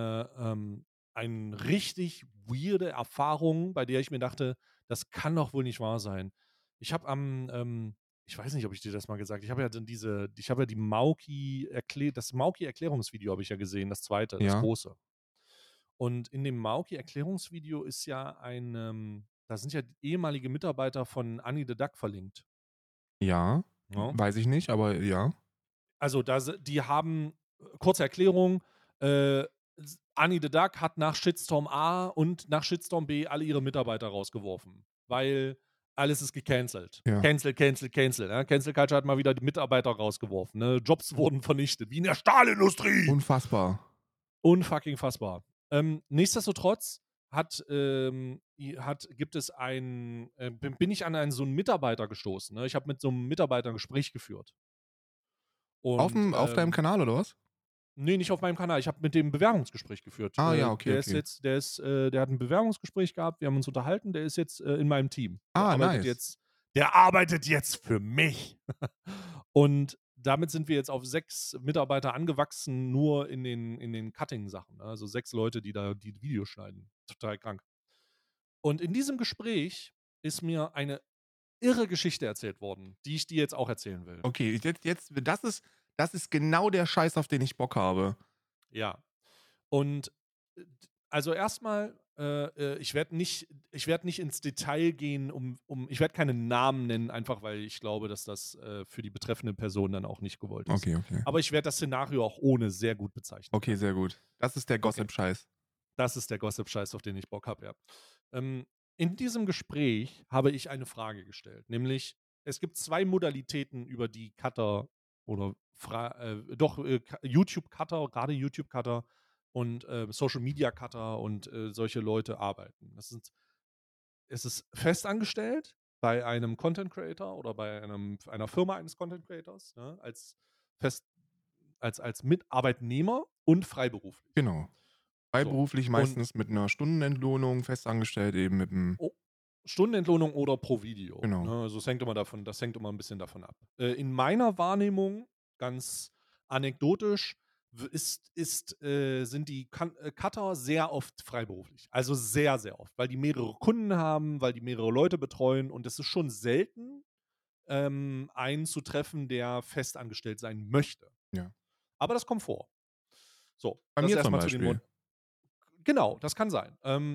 eine richtig weirde Erfahrung, bei der ich mir dachte: „Das kann doch wohl nicht wahr sein.“ Ich habe ich weiß nicht, ob ich dir das mal gesagt, ich habe ja das Mauki-Erklärungsvideo habe ich ja gesehen, das zweite, das Ja, große. Und in dem Mauki-Erklärungsvideo ist ja da sind ja ehemalige Mitarbeiter von Annie the Duck verlinkt, ja, ne? weiß ich nicht, aber ja. Also, die haben kurze Erklärung, Annie the Duck hat nach Shitstorm A und nach Shitstorm B alle ihre Mitarbeiter rausgeworfen, weil alles ist gecancelt. Ja, Cancel, cancel, cancel, ne? Cancel Culture hat mal wieder die Mitarbeiter rausgeworfen, ne? Jobs wurden vernichtet, wie in der Stahlindustrie. unfassbar. Unfucking fassbar. Nichtsdestotrotz gibt es bin ich an so einen Mitarbeiter gestoßen, ne? Ich habe mit so einem Mitarbeiter 'n Gespräch geführt und, Auf deinem Kanal oder was? ne, nicht auf meinem Kanal. Ich habe mit dem 'n Bewerbungsgespräch geführt. Ah ja, okay, okay. Der hat 'n Bewerbungsgespräch gehabt, wir haben uns unterhalten, der ist jetzt, in meinem Team. Ah, nice. Der arbeitet jetzt für mich. Und damit sind wir jetzt auf 6 Mitarbeiter angewachsen, nur in den Cutting-Sachen, ne? Also 6 Leute, die da die Videos schneiden. Total krank. Und in diesem Gespräch ist mir eine irre Geschichte erzählt worden, die ich dir jetzt auch erzählen will. Okay, das ist genau der Scheiß, auf den ich Bock habe. Ja. Und, also erstmal, ich werde nicht ins Detail gehen, ich werde keine Namen nennen, einfach weil ich glaube, dass das, für die betreffende Person dann auch nicht gewollt ist. Okay, okay. Aber ich werde das Szenario auch ohne sehr gut bezeichnen Okay, können. sehr gut. Das ist der Okay, Gossip-Scheiß. das ist der Gossip-Scheiß, auf den ich Bock habe, ja. In diesem Gespräch habe ich eine Frage gestellt, nämlich: Es gibt 2 Modalitäten, über die Cutter oder YouTube-Cutter, gerade YouTube-Cutter und, Social-Media-Cutter und, solche Leute arbeiten. Es ist festangestellt bei einem Content Creator oder bei einer Firma eines Content Creators, ne, fest als Mitarbeitnehmer und freiberuflich. Genau. So. Freiberuflich Und meistens mit 'ner Stundenentlohnung, festangestellt eben mit 'm o Stundenentlohnung oder pro Video, genau. ne? Also, das hängt immer 'n bisschen davon ab. In meiner Wahrnehmung, ganz anekdotisch, sind die Cutter sehr oft freiberuflich. Also, sehr, sehr oft, weil die mehrere Kunden haben, weil die mehrere Leute betreuen und es ist schon selten, einen zu treffen, der festangestellt sein möchte. Ja. Aber das kommt vor. So, Bei das mir erst zum mal zu den Mod Beispiel. Genau, das kann sein.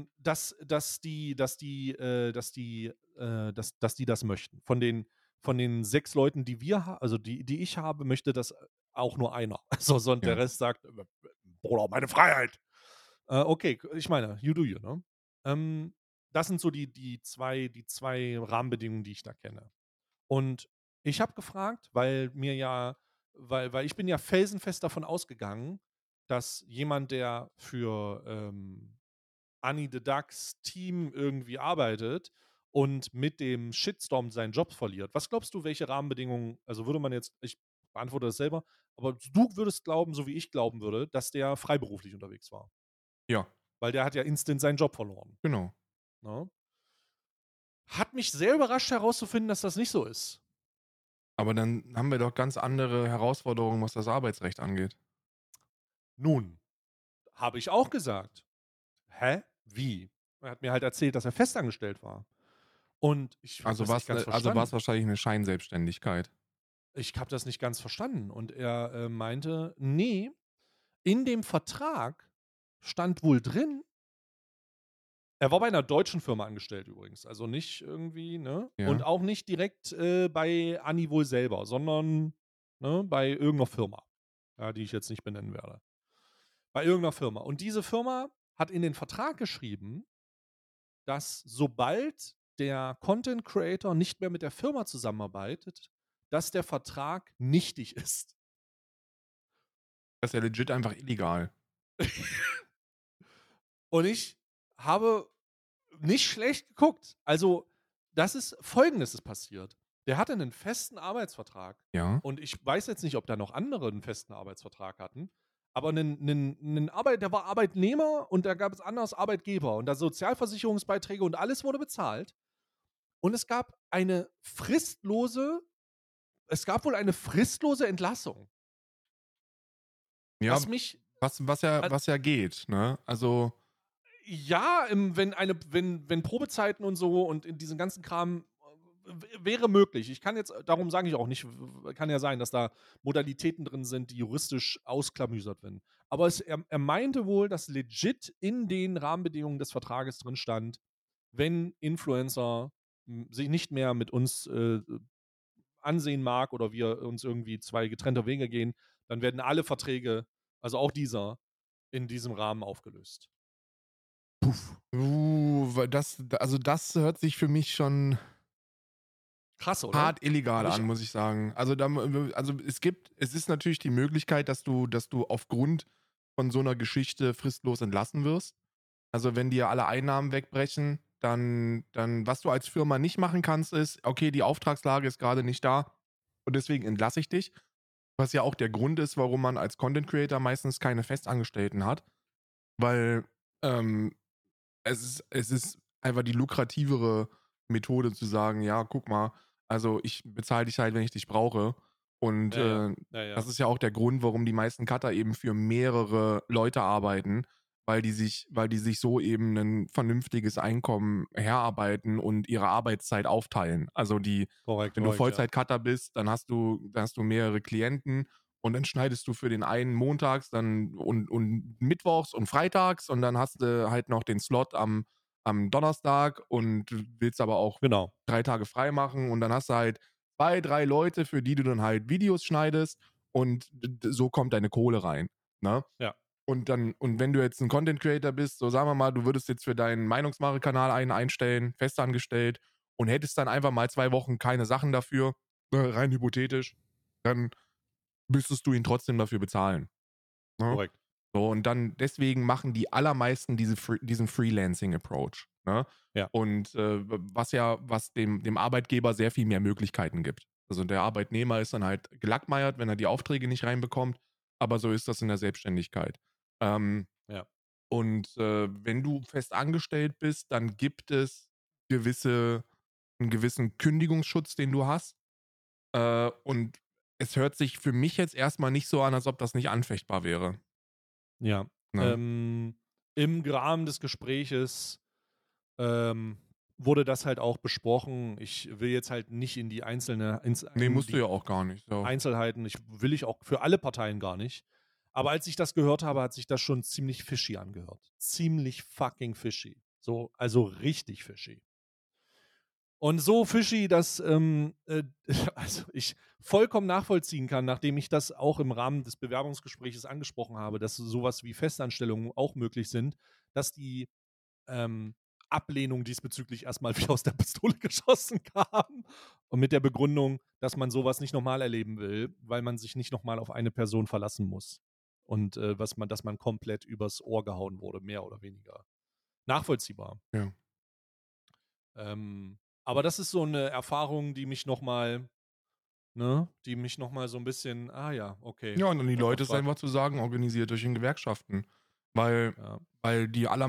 Dass die das möchten. Von den 6 Leuten, die ich habe, möchte das auch nur einer. Also, der Ja. Rest sagt: „Bruder, meine Freiheit.“ Okay, ich meine, you do you, ne? Das sind so die zwei Rahmenbedingungen, die ich da kenne. Und Ich habe gefragt, weil ich bin ja felsenfest davon ausgegangen, dass jemand, der für Annie the Ducks Team irgendwie arbeitet und mit dem Shitstorm seinen Job verliert. Was glaubst du, welche Rahmenbedingungen, also würde man jetzt, ich beantworte das selber, aber du würdest glauben, so wie ich glauben würde, dass der freiberuflich unterwegs war. Ja, Weil der hat ja instant seinen Job verloren. genau. Ne? Hat mich sehr überrascht herauszufinden, dass das nicht so ist. Aber dann haben wir doch ganz andere Herausforderungen, was das Arbeitsrecht angeht. Nun, habe ich auch gesagt. Hä? Wie? Er hat mir halt erzählt, dass er festangestellt war. Und ich habe Also das nicht ganz war's verstanden. wahrscheinlich eine Scheinselbstständigkeit. Ich habe das nicht ganz verstanden. Und er meinte, nee, in dem Vertrag stand wohl drin, er war bei einer deutschen Firma angestellt übrigens, also nicht irgendwie, ne? Und Ja. auch nicht direkt bei Anni wohl selber, sondern bei irgendeiner Firma, ja, die ich jetzt nicht benennen werde. Bei irgendeiner Firma. Und diese Firma hat in den Vertrag geschrieben, dass sobald der Content Creator nicht mehr mit der Firma zusammenarbeitet, dass der Vertrag nichtig ist. Das ist ja legit einfach illegal. Und ich habe nicht schlecht geguckt. Also, das ist Folgendes ist passiert. Der hatte einen festen Arbeitsvertrag Ja. und ich weiß jetzt nicht, ob da noch andere einen festen Arbeitsvertrag hatten, aber der war Arbeitnehmer und da gab es anders Arbeitgeber und da Sozialversicherungsbeiträge und alles wurde bezahlt. Und es gab wohl eine fristlose Entlassung, Ja, was mich äh, was ja geht, ne? Also, ja, wenn Probezeiten und so und in diesen ganzen Kram wäre möglich. Ich kann jetzt, darum sage ich auch nicht, kann ja sein, dass da Modalitäten drin sind, die juristisch ausklamüsert werden. Aber er meinte wohl, dass legit in den Rahmenbedingungen des Vertrages drin stand, wenn Influencer sich nicht mehr mit uns ansehen mag oder wir uns irgendwie zwei getrennte Wege gehen, dann werden alle Verträge, also auch dieser, in diesem Rahmen aufgelöst. Puff. das hört sich für mich schon Krass, oder? hart illegal Habe ich an, muss ich sagen. Also, es ist natürlich die Möglichkeit, dass du aufgrund von so einer Geschichte fristlos entlassen wirst. Also, wenn dir alle Einnahmen wegbrechen, dann was du als Firma nicht machen kannst, ist: „Okay, die Auftragslage ist gerade nicht da und deswegen entlasse ich dich.“ Was ja auch der Grund ist, warum man als Content Creator meistens keine Festangestellten hat, weil, ähm, es ist einfach die lukrativere Methode zu sagen: „Ja, guck mal, also, ich bezahle dich halt, wenn ich dich brauche.“ Und, Ja, ja. Ja, das ja. ist ja auch der Grund, warum die meisten Cutter eben für mehrere Leute arbeiten, weil die sich so eben ein vernünftiges Einkommen herarbeiten und ihre Arbeitszeit aufteilen. Also, die Korrekt, wenn du korrekt, ja. Vollzeit-Cutter bist, dann hast du mehrere Klienten und dann schneidest du für den einen montags dann und mittwochs und freitags und dann hast du halt noch den Slot am Donnerstag und du willst aber auch Genau. 3 Tage frei machen und dann hast du halt 2, 3 Leute, für die du dann halt Videos schneidest und so kommt deine Kohle rein, ne? Ja. Und wenn du jetzt ein Content Creator bist, so sagen wir mal, du würdest jetzt für deinen Meinungsmache-Kanal einen einstellen, festangestellt und hättest dann einfach mal 2 Wochen keine Sachen dafür, rein hypothetisch, dann müsstest du ihn trotzdem dafür bezahlen, ne? Korrekt. So, und dann deswegen machen die allermeisten diesen Freelancing-Approach, ne? Ja. Und, was dem Arbeitgeber sehr viel mehr Möglichkeiten gibt. Also, der Arbeitnehmer ist dann halt gelackmeiert, wenn er die Aufträge nicht reinbekommt, aber so ist das in der Selbstständigkeit. Ähm, Ja. und, wenn du fest angestellt bist, dann gibt es gewisse 'n gewissen Kündigungsschutz, den du hast. Und es hört sich für mich jetzt erst mal nicht so an, als ob das nicht anfechtbar wäre, Ja. ne? Ähm, Im Rahmen des Gespräches ähm, wurde das halt auch besprochen. Ich will jetzt halt nicht Ne, in musst du ja die auch gar nicht, so. Einzelheiten, will ich auch für alle Parteien gar nicht. Aber als ich das gehört habe, hat sich das schon ziemlich fishy angehört. Ziemlich fucking fishy. So, also richtig fishy. Und so fishy, dass also ich vollkommen nachvollziehen kann, nachdem ich das auch im Rahmen des Bewerbungsgespräches angesprochen habe, dass sowas wie Festanstellungen auch möglich sind, dass die Ablehnung diesbezüglich erstmal wie aus der Pistole geschossen kam und mit der Begründung, dass man sowas nicht nochmal erleben will, weil man sich nicht nochmal auf eine Person verlassen muss. Und dass man komplett übers Ohr gehauen wurde, mehr oder weniger. Nachvollziehbar. Ja. Aber das ist so eine Erfahrung, die mich nochmal, ne, so ein bisschen, ja, okay. Ja, und an die What the Leute ist fuck? einfach zu sagen, organisiert euch in Gewerkschaften. Weil, Ja. weil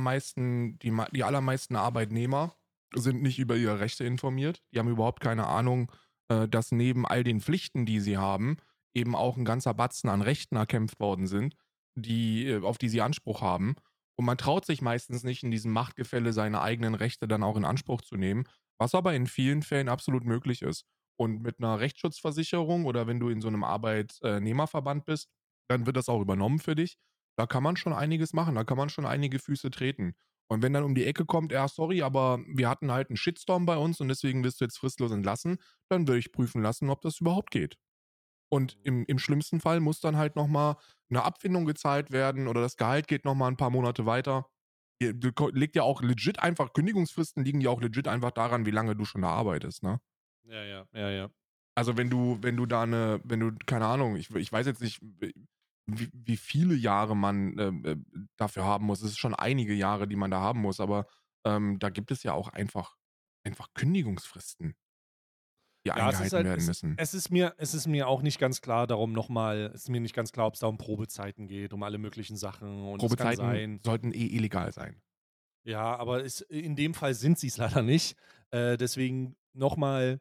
die allermeisten Arbeitnehmer sind nicht über ihre Rechte informiert. Die haben überhaupt keine Ahnung, dass neben all den Pflichten, die sie haben, eben auch ein ganzer Batzen an Rechten erkämpft worden sind, auf die sie Anspruch haben. Und man traut sich meistens nicht, in diesem Machtgefälle seine eigenen Rechte dann auch in Anspruch zu nehmen, was aber in vielen Fällen absolut möglich ist. Und mit einer Rechtsschutzversicherung oder wenn du in so einem Arbeitnehmerverband bist, dann wird das auch übernommen für dich. Da kann man schon einiges machen, da kann man schon einige Füße treten. Und wenn dann um die Ecke kommt: „Ja, sorry, aber wir hatten halt einen Shitstorm bei uns und deswegen wirst du jetzt fristlos entlassen“, dann würde ich prüfen lassen, ob das überhaupt geht. Und im schlimmsten Fall muss dann halt noch mal 'ne Abfindung gezahlt werden oder das Gehalt geht noch mal 'n paar Monate weiter. Liegt ja auch legit einfach Kündigungsfristen liegen ja auch legit einfach daran, wie lange du schon da arbeitest, ne? Ja, ja, ja, ja. Also, wenn du keine Ahnung, ich weiß jetzt nicht, wie viele Jahre man, dafür haben muss. Es ist schon einige Jahre, die man da haben muss, aber, da gibt es ja auch einfach Kündigungsfristen, die Ja, es ist eingehalten halt werden müssen. es ist mir auch nicht ganz klar, darum nochmal, es ist mir nicht ganz klar, ob es da um Probezeiten geht, um alle möglichen Sachen und es kann Probezeiten sein, sollten illegal sein. ja, aber in dem Fall sind sie es leider nicht. Deswegen nochmal,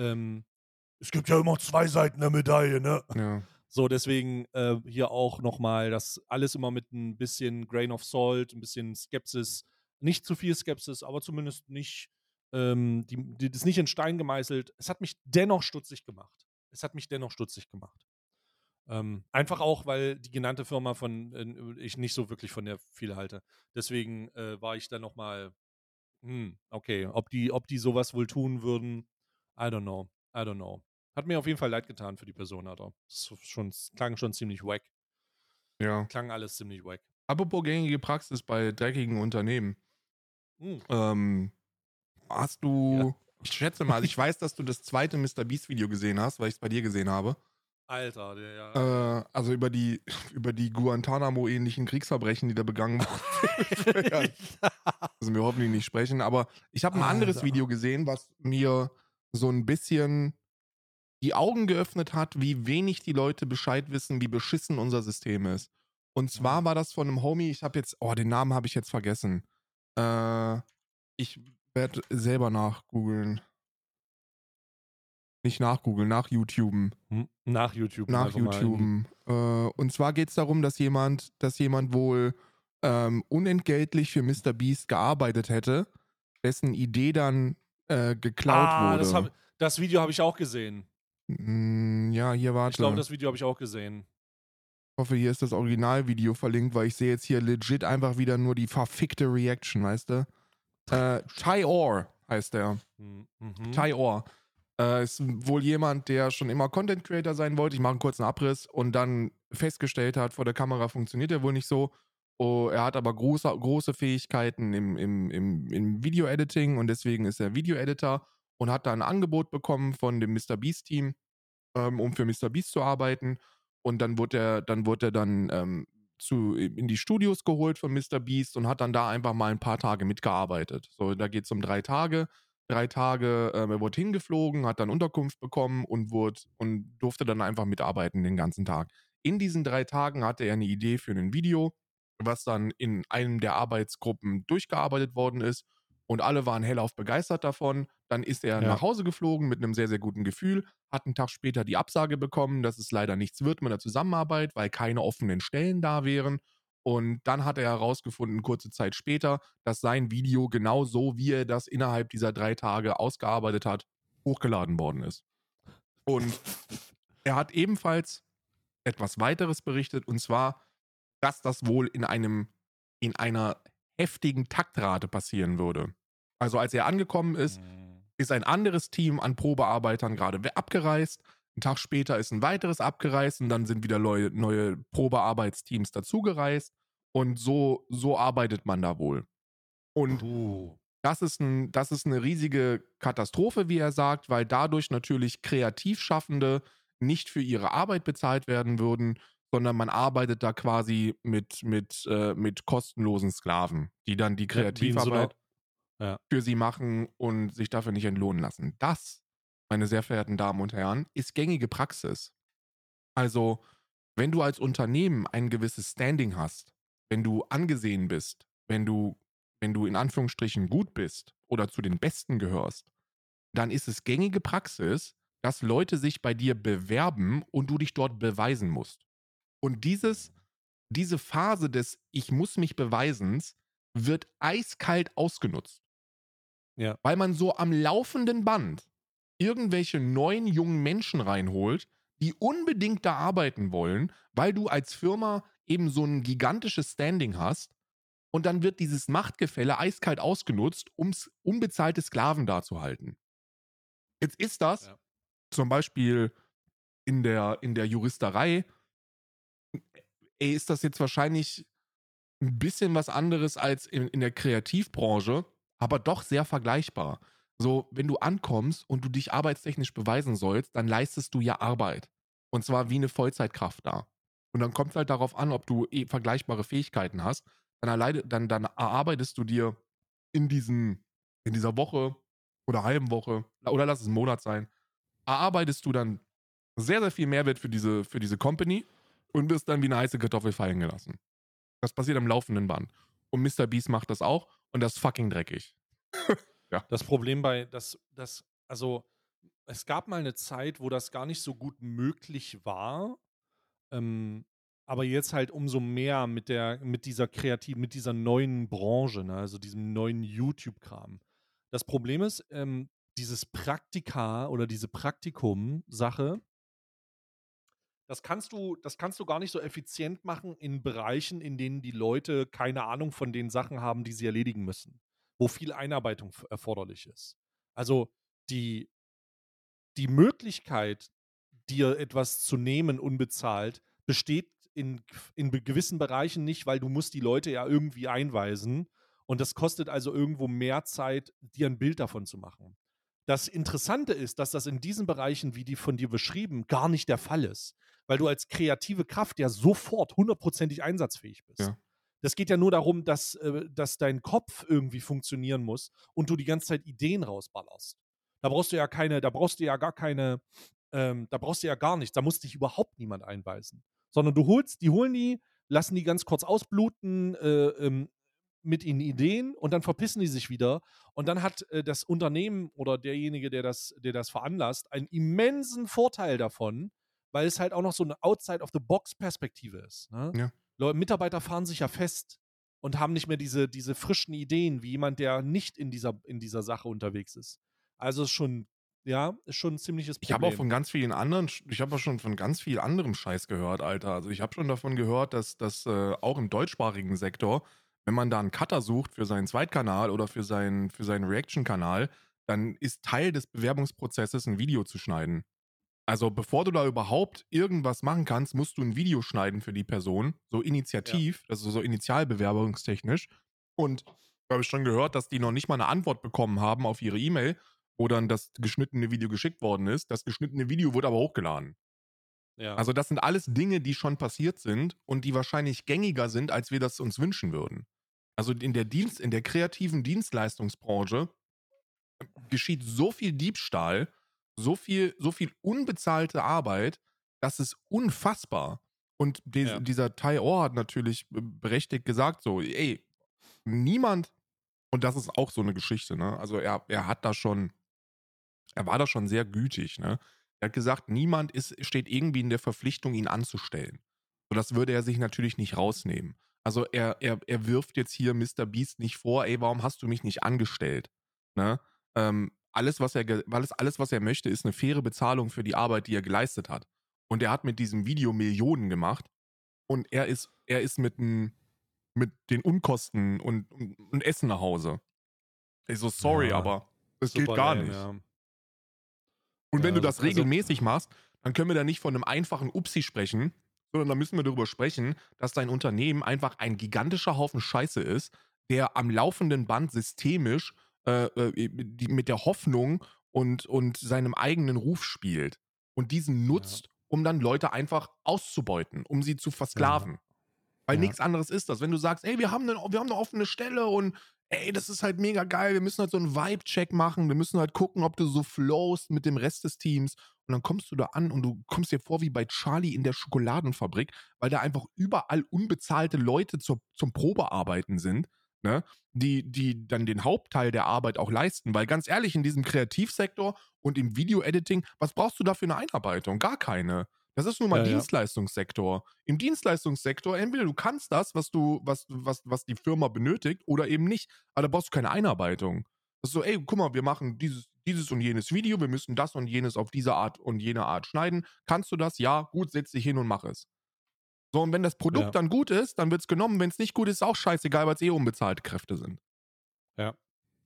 es gibt ja immer 2 Seiten der Medaille, ne? Ja, So, deswegen, hier auch nochmal, das alles immer mit ein bisschen Grain of Salt, ein bisschen Skepsis, nicht zu viel Skepsis, aber zumindest nicht, das ist nicht in Stein gemeißelt. Es hat mich dennoch stutzig gemacht. Es hat mich dennoch stutzig gemacht. Einfach auch, weil die genannte Firma ich nicht so wirklich von der viel halte. Deswegen, war ich dann nochmal, okay, ob die sowas wohl tun würden, I don't know. I don't know. Hat mir auf jeden Fall leid getan für die Person, Alter. Es klang schon ziemlich wack. ja. Klang alles ziemlich wack. Apropos gängige Praxis bei dreckigen Unternehmen. Hm, Ähm, hast ja. du ich schätze mal, also, ich weiß, dass du das zweite MrBeast-Video gesehen hast, weil ich's bei dir gesehen habe. Alter, der ja, ja. Also über die über die Guantanamo-ähnlichen Kriegsverbrechen, die da begangen wurden, ja, müssen wir hoffentlich nicht sprechen. Aber ich habe ein anderes Alter. Video gesehen, was mir so ein bisschen die Augen geöffnet hat, wie wenig die Leute Bescheid wissen, wie beschissen unser System ist. Und zwar Mhm. war das von einem Homie, ich habe jetzt den Namen habe ich jetzt vergessen. Äh, ich werde selber nachgoogeln. Nicht nachgoogeln, nachYouTuben. Nach YouTube Nach einfach mal in. YouTuben. Und zwar geht es darum, dass jemand wohl, unentgeltlich für MrBeast gearbeitet hätte, dessen Idee dann, geklaut Ah, wurde. das Video habe ich auch gesehen. Ja, hier, Ich glaube, warte. das Video habe ich auch gesehen. Ich hoffe, hier ist das Originalvideo verlinkt, weil ich sehe jetzt hier legit einfach wieder nur die verfickte Reaction, weißt du? Ty Orr heißt der. Mhm. Ty Orr. Ist wohl jemand, der schon immer Content Creator sein wollte. Ich mache einen kurzen Abriss und dann festgestellt hat, vor der Kamera funktioniert er wohl nicht so. Oh, er hat aber große Fähigkeiten im Video-Editing und deswegen ist er Video-Editor und hat da ein Angebot bekommen von dem MrBeast-Team, um für MrBeast zu arbeiten. Und dann wurde er in die Studios geholt von MrBeast und hat dann da einfach mal ein paar Tage mitgearbeitet. So, da geht es um 3 Tage. 3 Tage, er wurde hingeflogen, hat dann Unterkunft bekommen und durfte dann einfach mitarbeiten den ganzen Tag. In diesen 3 Tagen hatte er eine Idee für ein Video, was dann in einem der Arbeitsgruppen durchgearbeitet worden ist und alle waren hellauf begeistert davon. Dann ist er nach Ja. Hause geflogen mit einem sehr, sehr guten Gefühl, hat einen Tag später die Absage bekommen, dass es leider nichts wird mit der Zusammenarbeit, weil keine offenen Stellen da wären. Und dann hat er herausgefunden, kurze Zeit später, dass sein Video genau so, wie er das innerhalb dieser 3 Tage ausgearbeitet hat, hochgeladen worden ist. Und er hat ebenfalls etwas weiteres berichtet, und zwar, dass das wohl in einer heftigen Taktrate passieren würde. Also als er angekommen ist, Mhm. ist ein anderes Team an Probearbeitern gerade abgereist. Ein Tag später ist ein weiteres abgereist und dann sind wieder neue Probearbeitsteams dazugereist. Und so arbeitet man da wohl. Und Puh. das ist 'ne riesige Katastrophe, wie er sagt, weil dadurch natürlich Kreativschaffende nicht für ihre Arbeit bezahlt werden würden, sondern man arbeitet da quasi mit kostenlosen Sklaven, die dann die Ja, wie in so einer. Kreativarbeit Ja. für sie machen und sich dafür nicht entlohnen lassen. Das, meine sehr verehrten Damen und Herren, ist gängige Praxis. Also, wenn du als Unternehmen ein gewisses Standing hast, wenn du angesehen bist, wenn du in Anführungsstrichen gut bist oder zu den Besten gehörst, dann ist es gängige Praxis, dass Leute sich bei dir bewerben und du dich dort beweisen musst. Und diese Phase des „Ich muss mich beweisens“ wird eiskalt ausgenutzt, Ja. weil man so am laufenden Band irgendwelche neuen jungen Menschen reinholt, die unbedingt da arbeiten wollen, weil du als Firma eben so ein gigantisches Standing hast, und dann wird dieses Machtgefälle eiskalt ausgenutzt, um's unbezahlte Sklaven da zu halten. Jetzt ist das Ja. zum Beispiel in der Juristerei, ist das jetzt wahrscheinlich ein bisschen was anderes als in der Kreativbranche, aber doch sehr vergleichbar. So, wenn du ankommst und du dich arbeitstechnisch beweisen sollst, dann leistest du ja Arbeit. Und zwar wie eine Vollzeitkraft da. Und dann kommt es halt darauf an, ob du vergleichbare Fähigkeiten hast. Dann erarbeitest du dir in in dieser Woche oder halben Woche oder lass es 'n Monat sein, erarbeitest du dann sehr, sehr viel Mehrwert für diese Company und wirst dann wie eine heiße Kartoffel fallen gelassen. Das passiert am laufenden Band. Und Mister Beast macht das auch und das ist fucking dreckig. Ja. Das Problem bei das also, es gab mal eine Zeit, wo das gar nicht so gut möglich war, aber jetzt halt umso mehr mit dieser neuen Branche, ne, also diesem neuen YouTube-Kram. Das Problem ist, dieses Praktika oder diese Praktikum-Sache, das kannst du gar nicht so effizient machen in Bereichen, in denen die Leute keine Ahnung von den Sachen haben, die sie erledigen müssen, wo viel Einarbeitung erforderlich ist. Also, die die Möglichkeit, dir etwas zu nehmen unbezahlt, besteht in gewissen Bereichen nicht, weil du musst die Leute ja irgendwie einweisen und das kostet also irgendwo mehr Zeit, dir ein Bild davon zu machen. Das Interessante ist, dass das in diesen Bereichen, wie die von dir beschrieben, gar nicht der Fall ist, weil du als kreative Kraft ja sofort hundertprozentig einsatzfähig bist. Ja. Das geht ja nur darum, dass dein Kopf irgendwie funktionieren muss und du die ganze Zeit Ideen rausballerst. Da brauchst du ja gar nichts, da muss dich überhaupt niemand einweisen. Sondern die holen die, lassen die ganz kurz ausbluten, mit ihnen Ideen und dann verpissen die sich wieder. Und dann hat das Unternehmen oder derjenige, der das veranlasst, einen immensen Vorteil davon, weil es halt auch noch so eine Outside-of-the-Box-Perspektive ist. Ne? Ja. Mitarbeiter fahren sich ja fest und haben nicht mehr diese frischen Ideen wie jemand, der nicht in dieser Sache unterwegs ist. Also ist schon ein ziemliches Ich habe auch Problem. von ganz vielen anderen ich habe auch schon von ganz viel anderem Scheiß gehört, Alter. Also, ich habe schon davon gehört, dass auch im deutschsprachigen Sektor, wenn man da einen Cutter sucht für seinen Zweitkanal oder für seinen Reaction-Kanal, dann ist Teil des Bewerbungsprozesses, ein Video zu schneiden. Also, bevor du da überhaupt irgendwas machen kannst, musst du ein Video schneiden für die Person, so Ja, initiativ, also so initialbewerbungstechnisch. Und da habe ich schon gehört, dass die noch nicht mal eine Antwort bekommen haben auf ihre E-Mail, wo dann das geschnittene Video geschickt worden ist. Das geschnittene Video wurde aber hochgeladen. ja, Also, das sind alles Dinge, die schon passiert sind und die wahrscheinlich gängiger sind, als wir das uns wünschen würden. Also, in der kreativen Dienstleistungsbranche geschieht so viel Diebstahl, so viel unbezahlte Arbeit, das ist unfassbar. Und ja, dieser Tai Orr hat natürlich berechtigt gesagt so: „Ey, niemand“, und das ist auch so eine Geschichte, ne? Also, er war da schon sehr gütig, ne? Er hat gesagt, niemand steht irgendwie in der Verpflichtung, ihn anzustellen. So, das würde er sich natürlich nicht rausnehmen. Also, er wirft jetzt hier Mister Beast nicht vor: „Ey, warum hast du mich nicht angestellt?“ Ne? Alles, was er möchte, ist eine faire Bezahlung für die Arbeit, die er geleistet hat. Und er hat mit diesem Video Millionen gemacht und er ist mit den Unkosten und Essen nach Hause. Ich so: „Sorry, ja, aber das geht super gar lame, nicht.“ ja. Und wenn du Ja, das also regelmäßig machst, dann können wir da nicht von einem einfachen Upsi sprechen, sondern da müssen wir darüber sprechen, dass dein Unternehmen einfach ein gigantischer Haufen Scheiße ist, der am laufenden Band systemisch mit der Hoffnung und seinem eigenen Ruf spielt und diesen Ja, nutzt, um dann Leute einfach auszubeuten, um sie zu ja, versklaven. Weil ja, nichts anderes ist das. Wenn du sagst: „Ey, wir haben 'ne offene Stelle und ey, das ist halt mega geil. Wir müssen halt so 'n Vibe-Check machen. Wir müssen halt gucken, ob du so flowst mit dem Rest des Teams.“ Und dann kommst du da an und du kommst dir vor wie bei Charlie in der Schokoladenfabrik, weil da einfach überall unbezahlte Leute zum Probearbeiten sind, ne, die dann den Hauptteil der Arbeit auch leisten. Weil ganz ehrlich, in diesem Kreativsektor und im Video-Editing, was brauchst du da für 'ne Einarbeitung? Gar keine. Das ist nun mal ja, ja, Dienstleistungssektor. Im Dienstleistungssektor, entweder du kannst das, was die Firma benötigt, oder eben nicht. Aber da brauchst du keine Einarbeitung. Das ist so: „Ey, guck mal, wir machen dieses und jenes Video, wir müssen das und jenes auf diese Art und jene Art schneiden. Kannst du das? Ja, gut, setz dich hin und mach es.“ So, und wenn das ja, Produkt dann gut ist, dann wird's genommen. Wenn's nicht gut ist, ist auch scheißegal, weil's unbezahlte Kräfte sind. ja.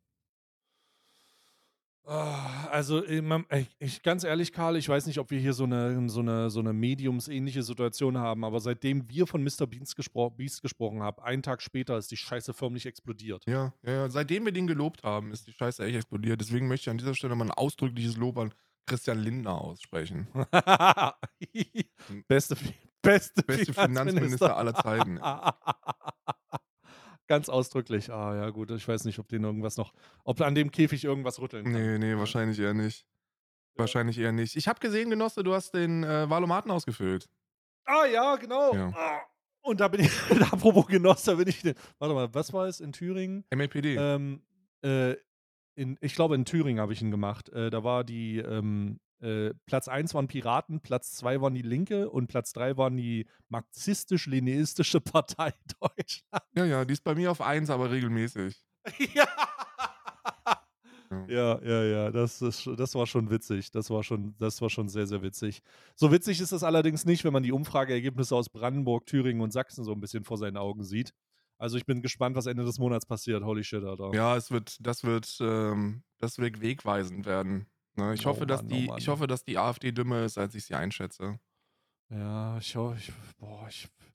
Also, ganz ehrlich, Karl, ich weiß nicht, ob wir hier so eine mediumsähnliche Situation haben, aber seitdem wir von Mister Beast gesprochen haben, einen Tag später ist die Scheiße förmlich explodiert. Ja, ja, ja. Seitdem wir den gelobt haben, ist die Scheiße echt explodiert. Deswegen möchte ich an dieser Stelle mal 'n ausdrückliches Lob an Christian Lindner aussprechen. Hm, Beste Fi beste beste Finanzminister. Finanzminister aller Zeiten. Ganz ausdrücklich. Ja gut, ich weiß nicht, ob an dem Käfig irgendwas rütteln kann, Ne, ne, ne? wahrscheinlich eher nicht. Ja. Wahrscheinlich eher nicht. Ich habe gesehen, Genosse, du hast den, Wahlomaten ausgefüllt. Ja, genau. Ja. Und da bin ich apropos Genoss, da bin ich warte mal, was war es in Thüringen? MLPD. Ähm, äh, ich glaube, in Thüringen habe ich ihn gemacht. Da war Platz 1 waren Piraten, Platz 2 waren die Linke und Platz 3 waren die Marxistisch-Leninistische Partei Ja, Deutschlands. ja, die ist bei mir auf 1, aber regelmäßig. Ja. Ja. Ja, ja, ja, das war schon witzig. Das war schon sehr, sehr witzig. So witzig ist es allerdings nicht, wenn man die Umfrageergebnisse aus Brandenburg, Thüringen und Sachsen so 'n bisschen vor seinen Augen sieht. Also, ich bin gespannt, was Ende des Monats passiert. Holy shit, Alter. Ja, das wird wegweisend werden, ne? Ich Oh hoffe, dass Mann, oh die ich Mann. hoffe, dass die AfD dümmer ist, als ich sie einschätze. Ja, ich ho ich boah,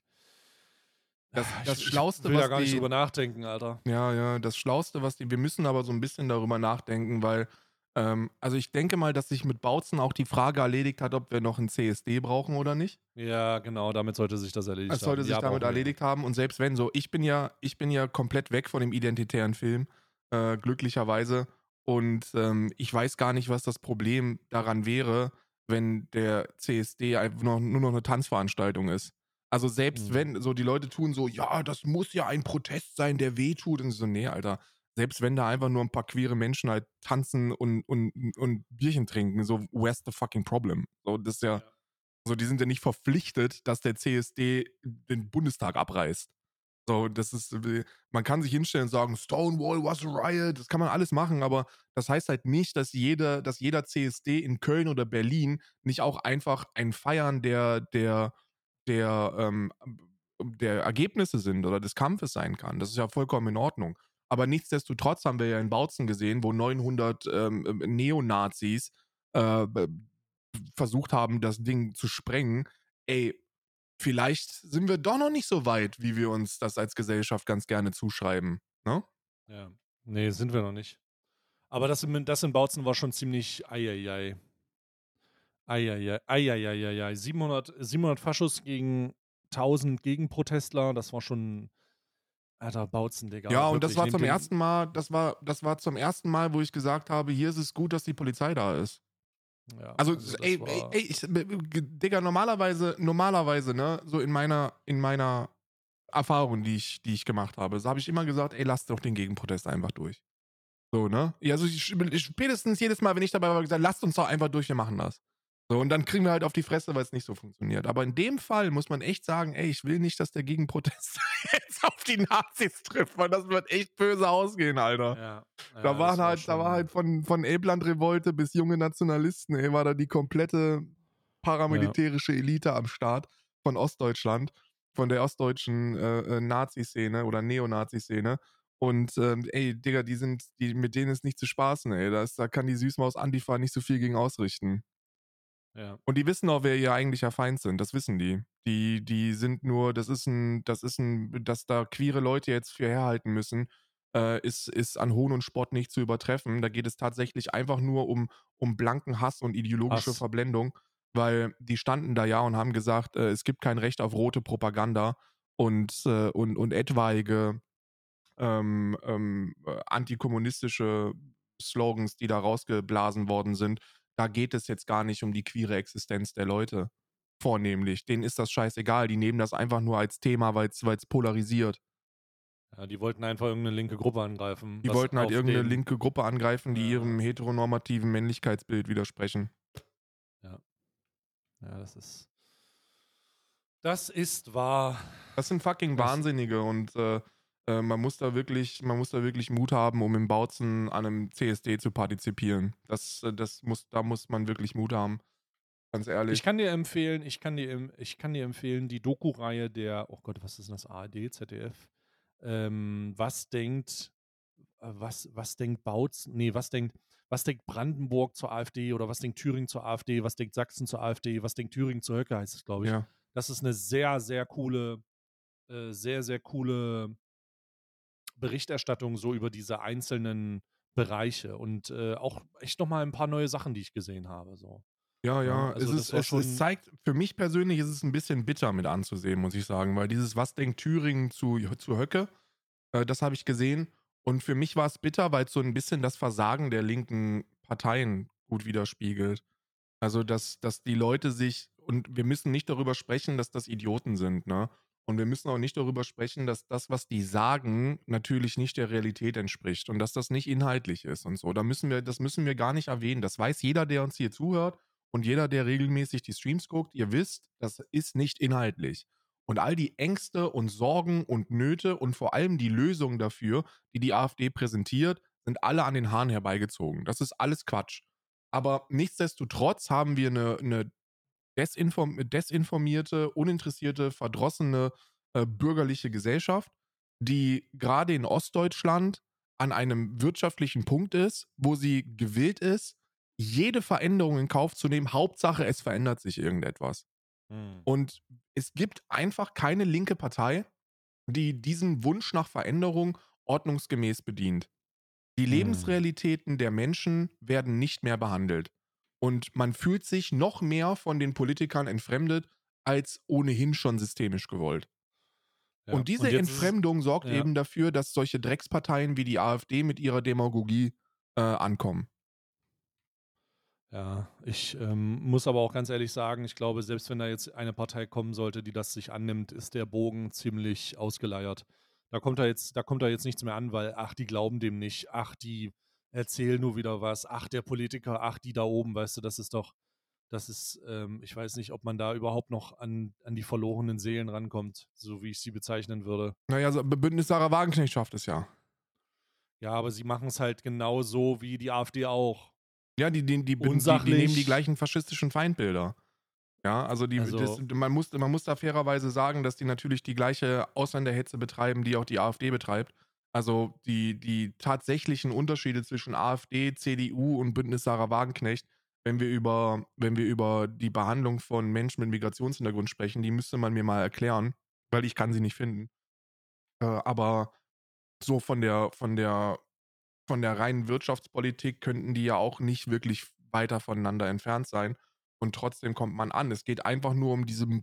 Das ich Schlauste, will da was gar nicht die drüber nachdenken, Alter. Ja, ja, das Schlauste, was die wir müssen aber so 'n bisschen darüber nachdenken, weil, also, ich denke mal, dass sich mit Bautzen auch die Frage erledigt hat, ob wir noch 'n CSD brauchen oder nicht. Ja, genau, damit sollte sich das Es erledigt sollte haben. sich Ja, damit brauchen wir. erledigt haben, und selbst wenn so, ich bin ja komplett weg von dem identitären Film, glücklicherweise, und, ich weiß gar nicht, was das Problem daran wäre, wenn der CSD einfach nur noch 'ne Tanzveranstaltung ist. Also, selbst Mhm. wenn so die Leute tun so: „Ja, das muss ja ein Protest sein, der wehtut.“ Und ich so: „Ne, Alter, selbst wenn da einfach nur 'n paar queere Menschen halt tanzen und Bierchen trinken, so where's the fucking problem?“ So, das ist ja Ja. so, die sind ja nicht verpflichtet, dass der CSD den Bundestag abreißt. So, das ist man kann sich hinstellen und sagen: „Stonewall was a riot“, das kann man alles machen, aber das heißt halt nicht, dass jeder CSD in Köln oder Berlin nicht auch einfach ein Feiern der Ergebnisse sind oder des Kampfes sein kann. Das ist ja vollkommen in Ordnung. Aber nichtsdestotrotz haben wir ja in Bautzen gesehen, wo 900, Neonazis, b versucht haben, das Ding zu sprengen. Ey, vielleicht sind wir doch noch nicht so weit, wie wir uns das als Gesellschaft ganz gerne zuschreiben, ne? Ja. Ne, sind wir noch nicht. Aber das in Bautzen war schon ziemlich ei ei ei. Ei ei ei. Ei ei ei ei ei. 700 Faschos gegen 1.000 Gegenprotestler, das war schon Alter, Bautzen, Ja, Digga, und das wirklich, war nehmt zum den ersten Mal zum ersten Mal, wo ich gesagt habe: „Hier ist es gut, dass die Polizei da ist.“ ja, Also, also das ey, war Digga, normalerweise, ne, so in meiner Erfahrung, die ich gemacht habe, so habe ich immer gesagt: „Ey, lasst doch den Gegenprotest einfach durch.“ So, ne? Ja, also, spätestens jedes Mal, wenn ich dabei war, habe ich gesagt: „Lasst uns doch einfach durch, wir machen das.“ So, und dann kriegen wir halt auf die Fresse, weil's nicht so funktioniert. Aber in dem Fall muss man echt sagen: „Ey, ich will nicht, dass der Gegenprotest jetzt auf die Nazis trifft, weil das wird echt böse ausgehen, Alter.“ ja, Da ja, waren das war halt da war schon halt von Elbland-Revolte bis junge Nationalisten, ey, war da die komplette ja, paramilitärische Elite am Start von Ostdeutschland, von der ostdeutschen, Nazi-Szene oder Neonazi-Szene. Und, ey, Digga, mit denen ist nicht zu spaßen, ey. Da kann die Süßmaus Antifa nicht so viel gegen ausrichten. ja, Und die wissen auch, wer ihr eigentlicher Feind sind, das wissen die. Die sind nur, dass da queere Leute jetzt für herhalten müssen, ist an Hohn und Spott nicht zu übertreffen. Da geht es tatsächlich einfach nur um blanken Hass und ideologische Hass. Verblendung, weil die standen da ja und haben gesagt, es gibt kein Recht auf rote Propaganda und etwaige antikommunistische Slogans, die da rausgeblasen worden sind. Da geht es jetzt gar nicht um die queere Existenz der Leute. Vornehmlich. Denen ist das scheißegal. Die nehmen das einfach nur als Thema, weil es polarisiert. Ja, die wollten einfach irgendeine linke Gruppe angreifen, Die was wollten halt auf irgendeine den, linke Gruppe angreifen, die äh, ihrem heteronormativen Männlichkeitsbild widersprechen. ja, ja, das ist wahr. Das sind fucking Das, Wahnsinnige und man muss da wirklich Mut haben, um im Bautzen an einem CSD zu partizipieren. Da muss man wirklich Mut haben, ganz ich ehrlich. kann dir empfehlen, die Doku-Reihe der, oh Gott, was ist denn das, ARD, ZDF? Was denkt Bautzen, nee, was denkt Brandenburg zur AfD oder was denkt Thüringen zur AfD, was denkt Sachsen zur AfD, was denkt Thüringen zur Höcke, heißt es, glaube ich. Ja. Das ist eine sehr, sehr coole Berichterstattung so über diese einzelnen Bereiche und auch echt nochmal ein paar neue Sachen, die ich gesehen habe. So. Ja, Ne? ja, es Also ist das war es schon, zeigt für mich persönlich ist es ein bisschen bitter mit anzusehen, muss ich sagen, weil dieses „Was denkt Thüringen zu Höcke?", das habe ich gesehen und für mich war es bitter, weil es so ein bisschen das Versagen der linken Parteien gut widerspiegelt. Also, dass die Leute sich und wir müssen nicht darüber sprechen, dass das Idioten sind, ne? Und wir müssen auch nicht darüber sprechen, dass das, was die sagen, natürlich nicht der Realität entspricht und dass das nicht inhaltlich ist und so. Das müssen wir gar nicht erwähnen. Das weiß jeder, der uns hier zuhört und jeder, der regelmäßig die Streams guckt. Ihr wisst, das ist nicht inhaltlich. Und all die Ängste und Sorgen und Nöte und vor allem die Lösungen dafür, die die AfD präsentiert, sind alle an den Haaren herbeigezogen. Das ist alles Quatsch. Aber nichtsdestotrotz haben wir eine desinformierte, uninteressierte, verdrossene, bürgerliche Gesellschaft, die gerade in Ostdeutschland an einem wirtschaftlichen Punkt ist, wo sie gewillt ist, jede Veränderung in Kauf zu nehmen. Hauptsache, es verändert sich irgendetwas. hm, Und es gibt einfach keine linke Partei, die diesen Wunsch nach Veränderung ordnungsgemäß bedient. Die hm. Lebensrealitäten der Menschen werden nicht mehr behandelt. Und man fühlt sich noch mehr von den Politikern entfremdet, als ohnehin schon systemisch gewollt. Ja. Und Und diese jetzt ist es, Entfremdung sorgt ja, eben dafür, dass solche Drecksparteien wie die AfD mit ihrer Demagogie ankommen. ja, ich muss aber auch ganz ehrlich sagen, ich glaube, selbst wenn da jetzt eine Partei kommen sollte, die das sich annimmt, ist der Bogen ziemlich ausgeleiert. Da kommt da jetzt nichts mehr an, weil, ach, die glauben dem nicht, ach, die erzählen nur wieder was, ach, der Politiker, ach, die da oben, weißt du, ich weiß nicht, ob man da überhaupt noch an die verlorenen Seelen rankommt, so wie ich sie bezeichnen würde. Naja, so, Bündnis Sarah Wagenknecht schafft es ja. Ja, aber sie machen es halt genauso wie die AfD auch. Ja, die nehmen die Unsachlich, gleichen faschistischen Feindbilder. Ja, also also, man muss da fairerweise sagen, dass die natürlich die gleiche Ausländerhetze betreiben, die auch die AfD betreibt. Also die tatsächlichen Unterschiede zwischen AfD, CDU und Bündnis Sarah Wagenknecht, wenn wir über die Behandlung von Menschen mit Migrationshintergrund sprechen, die müsste man mir mal erklären, weil ich kann sie nicht finden. Aber so von der reinen Wirtschaftspolitik könnten die ja auch nicht wirklich weiter voneinander entfernt sein. Und trotzdem kommt man an. Es geht einfach nur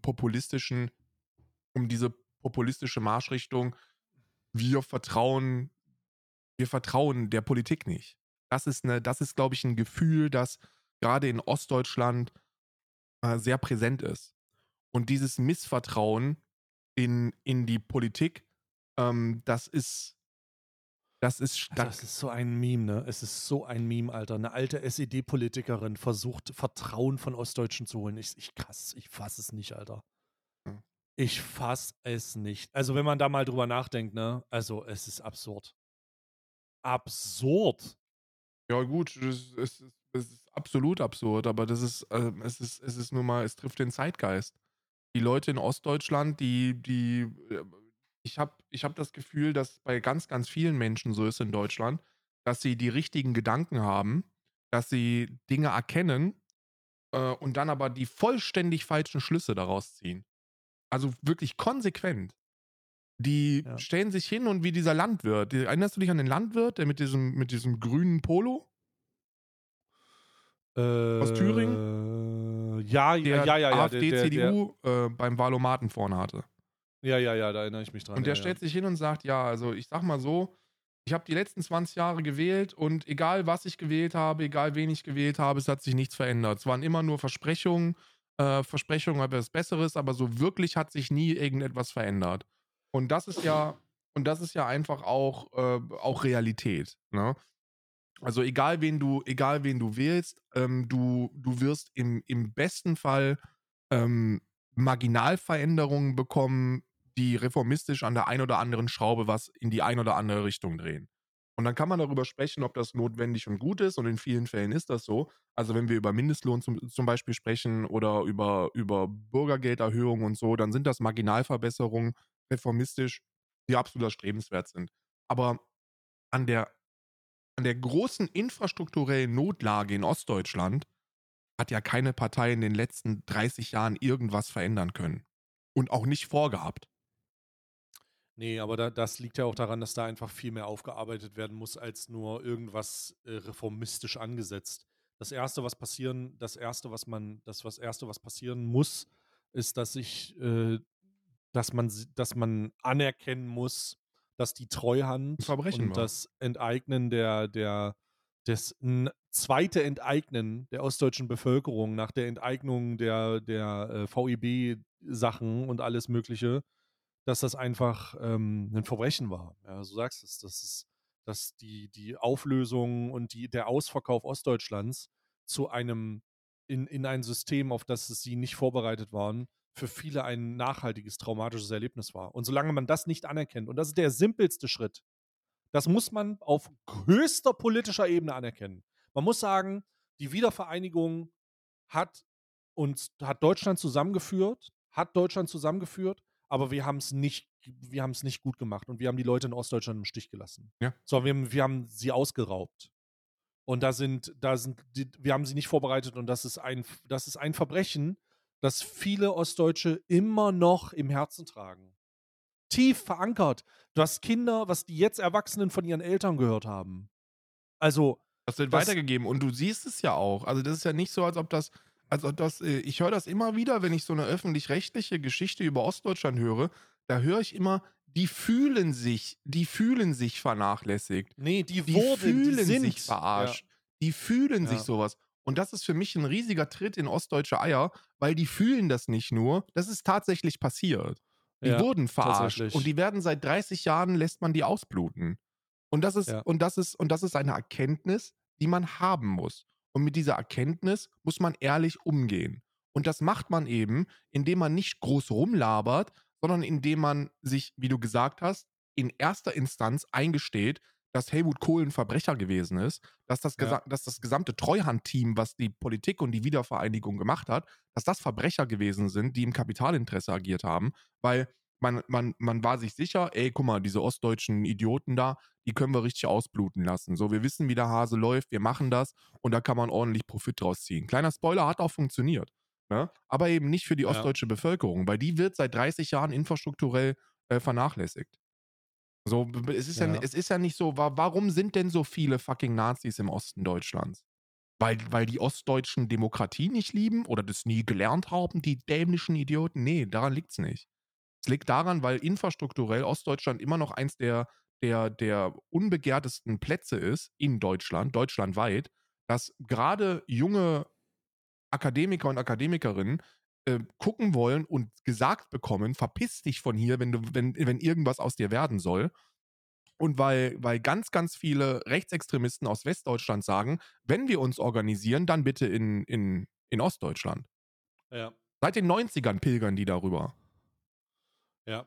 um diese populistische Marschrichtung. Wir vertrauen, wir vertrauen der Politik nicht. Das ist, glaube ich, ein Gefühl, das gerade in Ostdeutschland sehr präsent ist. Und dieses Missvertrauen in die Politik, das ist das stark. ist so ein Meme, ne? Es ist so ein Meme, Alter. Eine alte SED-Politikerin versucht, Vertrauen von Ostdeutschen zu holen. Ich fass es nicht, Alter. Ich fass es nicht. Also, wenn man da mal drüber nachdenkt, ne? Also, es ist absurd. Absurd. Ja gut, es ist absolut absurd, aber es ist nun mal, es trifft den Zeitgeist. Die Leute in Ostdeutschland, ich habe das Gefühl, dass bei ganz, ganz vielen Menschen so ist in Deutschland, dass sie die richtigen Gedanken haben, dass sie Dinge erkennen, und dann aber die vollständig falschen Schlüsse daraus ziehen. Also wirklich konsequent. Die Ja. stellen sich hin und wie dieser Landwirt. Erinnerst du dich an den Landwirt, der mit diesem grünen Polo aus Thüringen, Ja, der ja, ja, ja, AfD, CDU beim Wahlomaten vorne hatte? ja, ja, ja, da erinnere ich mich dran, Und der ja, ja. stellt sich hin und sagt: „Ja, also ich sage mal so, ich habe die letzten 20 Jahre gewählt und egal, was ich gewählt habe, egal wen ich gewählt habe, es hat sich nichts verändert. Es waren immer nur Versprechungen über etwas Besseres, aber so wirklich hat sich nie irgendetwas verändert.“ Und das ist ja einfach auch Realität, ne? Also egal wen du wählst, du wirst im besten Fall, ähm, Marginalveränderungen bekommen, die reformistisch an der einen oder anderen Schraube was in die eine oder andere Richtung drehen. Und dann kann man darüber sprechen, ob das notwendig und gut ist und in vielen Fällen ist das so. Also, wenn wir über Mindestlohn zum Beispiel sprechen oder über Bürgergelderhöhung und so, dann sind das Marginalverbesserungen reformistisch, die absolut erstrebenswert sind. Aber an der an der großen infrastrukturellen Notlage in Ostdeutschland hat ja keine Partei in den letzten 30 Jahren irgendwas verändern können und auch nicht vorgehabt. Ne, aber das liegt ja auch daran, dass da einfach viel mehr aufgearbeitet werden muss als nur irgendwas, reformistisch angesetzt. Das Erste, was passieren muss, ist, dass man anerkennen muss, dass die 'N Treuhand Verbrechen und war. das Enteignen das zweite Enteignen der ostdeutschen Bevölkerung nach der Enteignung der VEB-Sachen und alles Mögliche, dass das einfach, 'nen Verbrechen war. Ja, du sagst es, dass die Auflösung und der Ausverkauf Ostdeutschlands zu einem in ein System, auf das sie nicht vorbereitet waren, für viele ein nachhaltiges traumatisches Erlebnis war. Und solange man das nicht anerkennt, und das ist der simpelste Schritt, das muss man auf höchster politischer Ebene anerkennen. Man muss sagen, die Wiedervereinigung hat Deutschland zusammengeführt, aber wir haben es nicht gut gemacht und wir haben die Leute in Ostdeutschland im Stich gelassen. Ja. So, wir haben sie ausgeraubt. Und wir haben sie nicht vorbereitet und das ist ein Verbrechen, das viele Ostdeutsche immer noch im Herzen tragen. Tief verankert, was die jetzt Erwachsenen von ihren Eltern gehört haben. Also, Das wird das weitergegeben und du siehst es ja auch. Also, das ist ja nicht so, als ob das ich höre das immer wieder, wenn ich so 'ne öffentlich-rechtliche Geschichte über Ostdeutschland höre, da höre ich immer, die fühlen sich vernachlässigt. ne, Die die fühlen sich sind. Ja, verarscht. Die fühlen sich ja, so was. Und das ist für mich 'n riesiger Tritt in ostdeutsche Eier, weil die fühlen das nicht nur, das ist tatsächlich passiert. Die ja, wurden verarscht und tatsächlich. die werden seit 30 Jahren lässt man die ausbluten. Ja, Und das ist eine Erkenntnis, die man haben muss. Und mit dieser Erkenntnis muss man ehrlich umgehen. Und das macht man eben, indem man nicht groß rumlabert, sondern indem man sich, wie du gesagt hast, in erster Instanz eingesteht, dass Helmut Kohl 'n Verbrecher gewesen ist, ja, dass das gesamte Treuhandteam, was die Politik und die Wiedervereinigung gemacht hat, dass das Verbrecher gewesen sind, die im Kapitalinteresse agiert haben, weil man war sich sicher: „Ey, guck mal, diese ostdeutschen Idioten da, die können wir richtig ausbluten lassen. So, wir wissen, wie der Hase läuft, wir machen das und da kann man ordentlich Profit draus ziehen.“ Kleiner Spoiler, hat auch funktioniert, ne? Aber eben nicht für die ja, ostdeutsche Bevölkerung, weil die wird seit 30 Jahren infrastrukturell, vernachlässigt. So, ja, es ist ja nicht so, warum sind denn so viele fucking Nazis im Osten Deutschlands? Weil die Ostdeutschen Demokratie nicht lieben oder das nie gelernt haben, die dämlichen Idioten? Ne, daran liegt's nicht. Es liegt daran, weil infrastrukturell Ostdeutschland immer noch eins der unbegehrtesten Plätze ist in Deutschland, deutschlandweit, dass grade junge Akademiker und Akademikerinnen, gucken wollen und gesagt bekommen: „Verpiss dich von hier, wenn irgendwas aus dir werden soll.“ Und weil ganz, ganz viele Rechtsextremisten aus Westdeutschland sagen: „Wenn wir uns organisieren, dann bitte in Ostdeutschland.“ ja, Seit den 90ern pilgern die darüber. ja,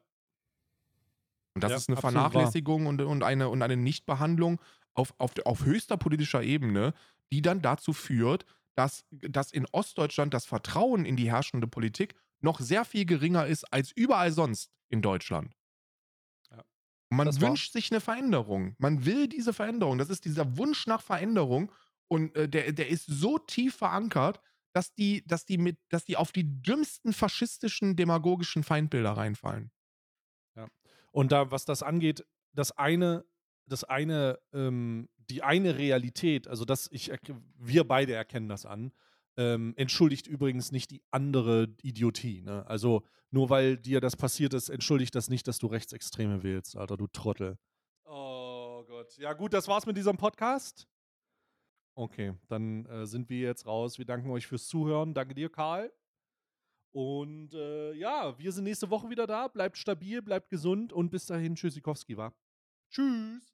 Und das ja, ist 'ne absolut wahr. Vernachlässigung und eine Nichtbehandlung auf höchster politischer Ebene, die dann dazu führt, dass in Ostdeutschland das Vertrauen in die herrschende Politik noch sehr viel geringer ist als überall sonst in Deutschland. Ja, Und man das war. wünscht sich 'ne Veränderung. Man will diese Veränderung. Das ist dieser Wunsch nach Veränderung und, der ist so tief verankert, dass die auf die dümmsten faschistischen, demagogischen Feindbilder reinfallen. Ja. Und da, was das angeht, das eine, die eine Realität, also wir beide erkennen das an, entschuldigt übrigens nicht die andere Idiotie. Ne? Also nur weil dir das passiert ist, entschuldigt das nicht, dass du Rechtsextreme wählst, Alter, du Trottel. Oh Gott. Ja gut, das war's mit diesem Podcast. Okay, dann sind wir jetzt raus. Wir danken euch fürs Zuhören. Danke dir, Karl. Und ja, wir sind nächste Woche wieder da. Bleibt stabil, bleibt gesund und bis dahin, Tschüssikowski, wa? Tschüss.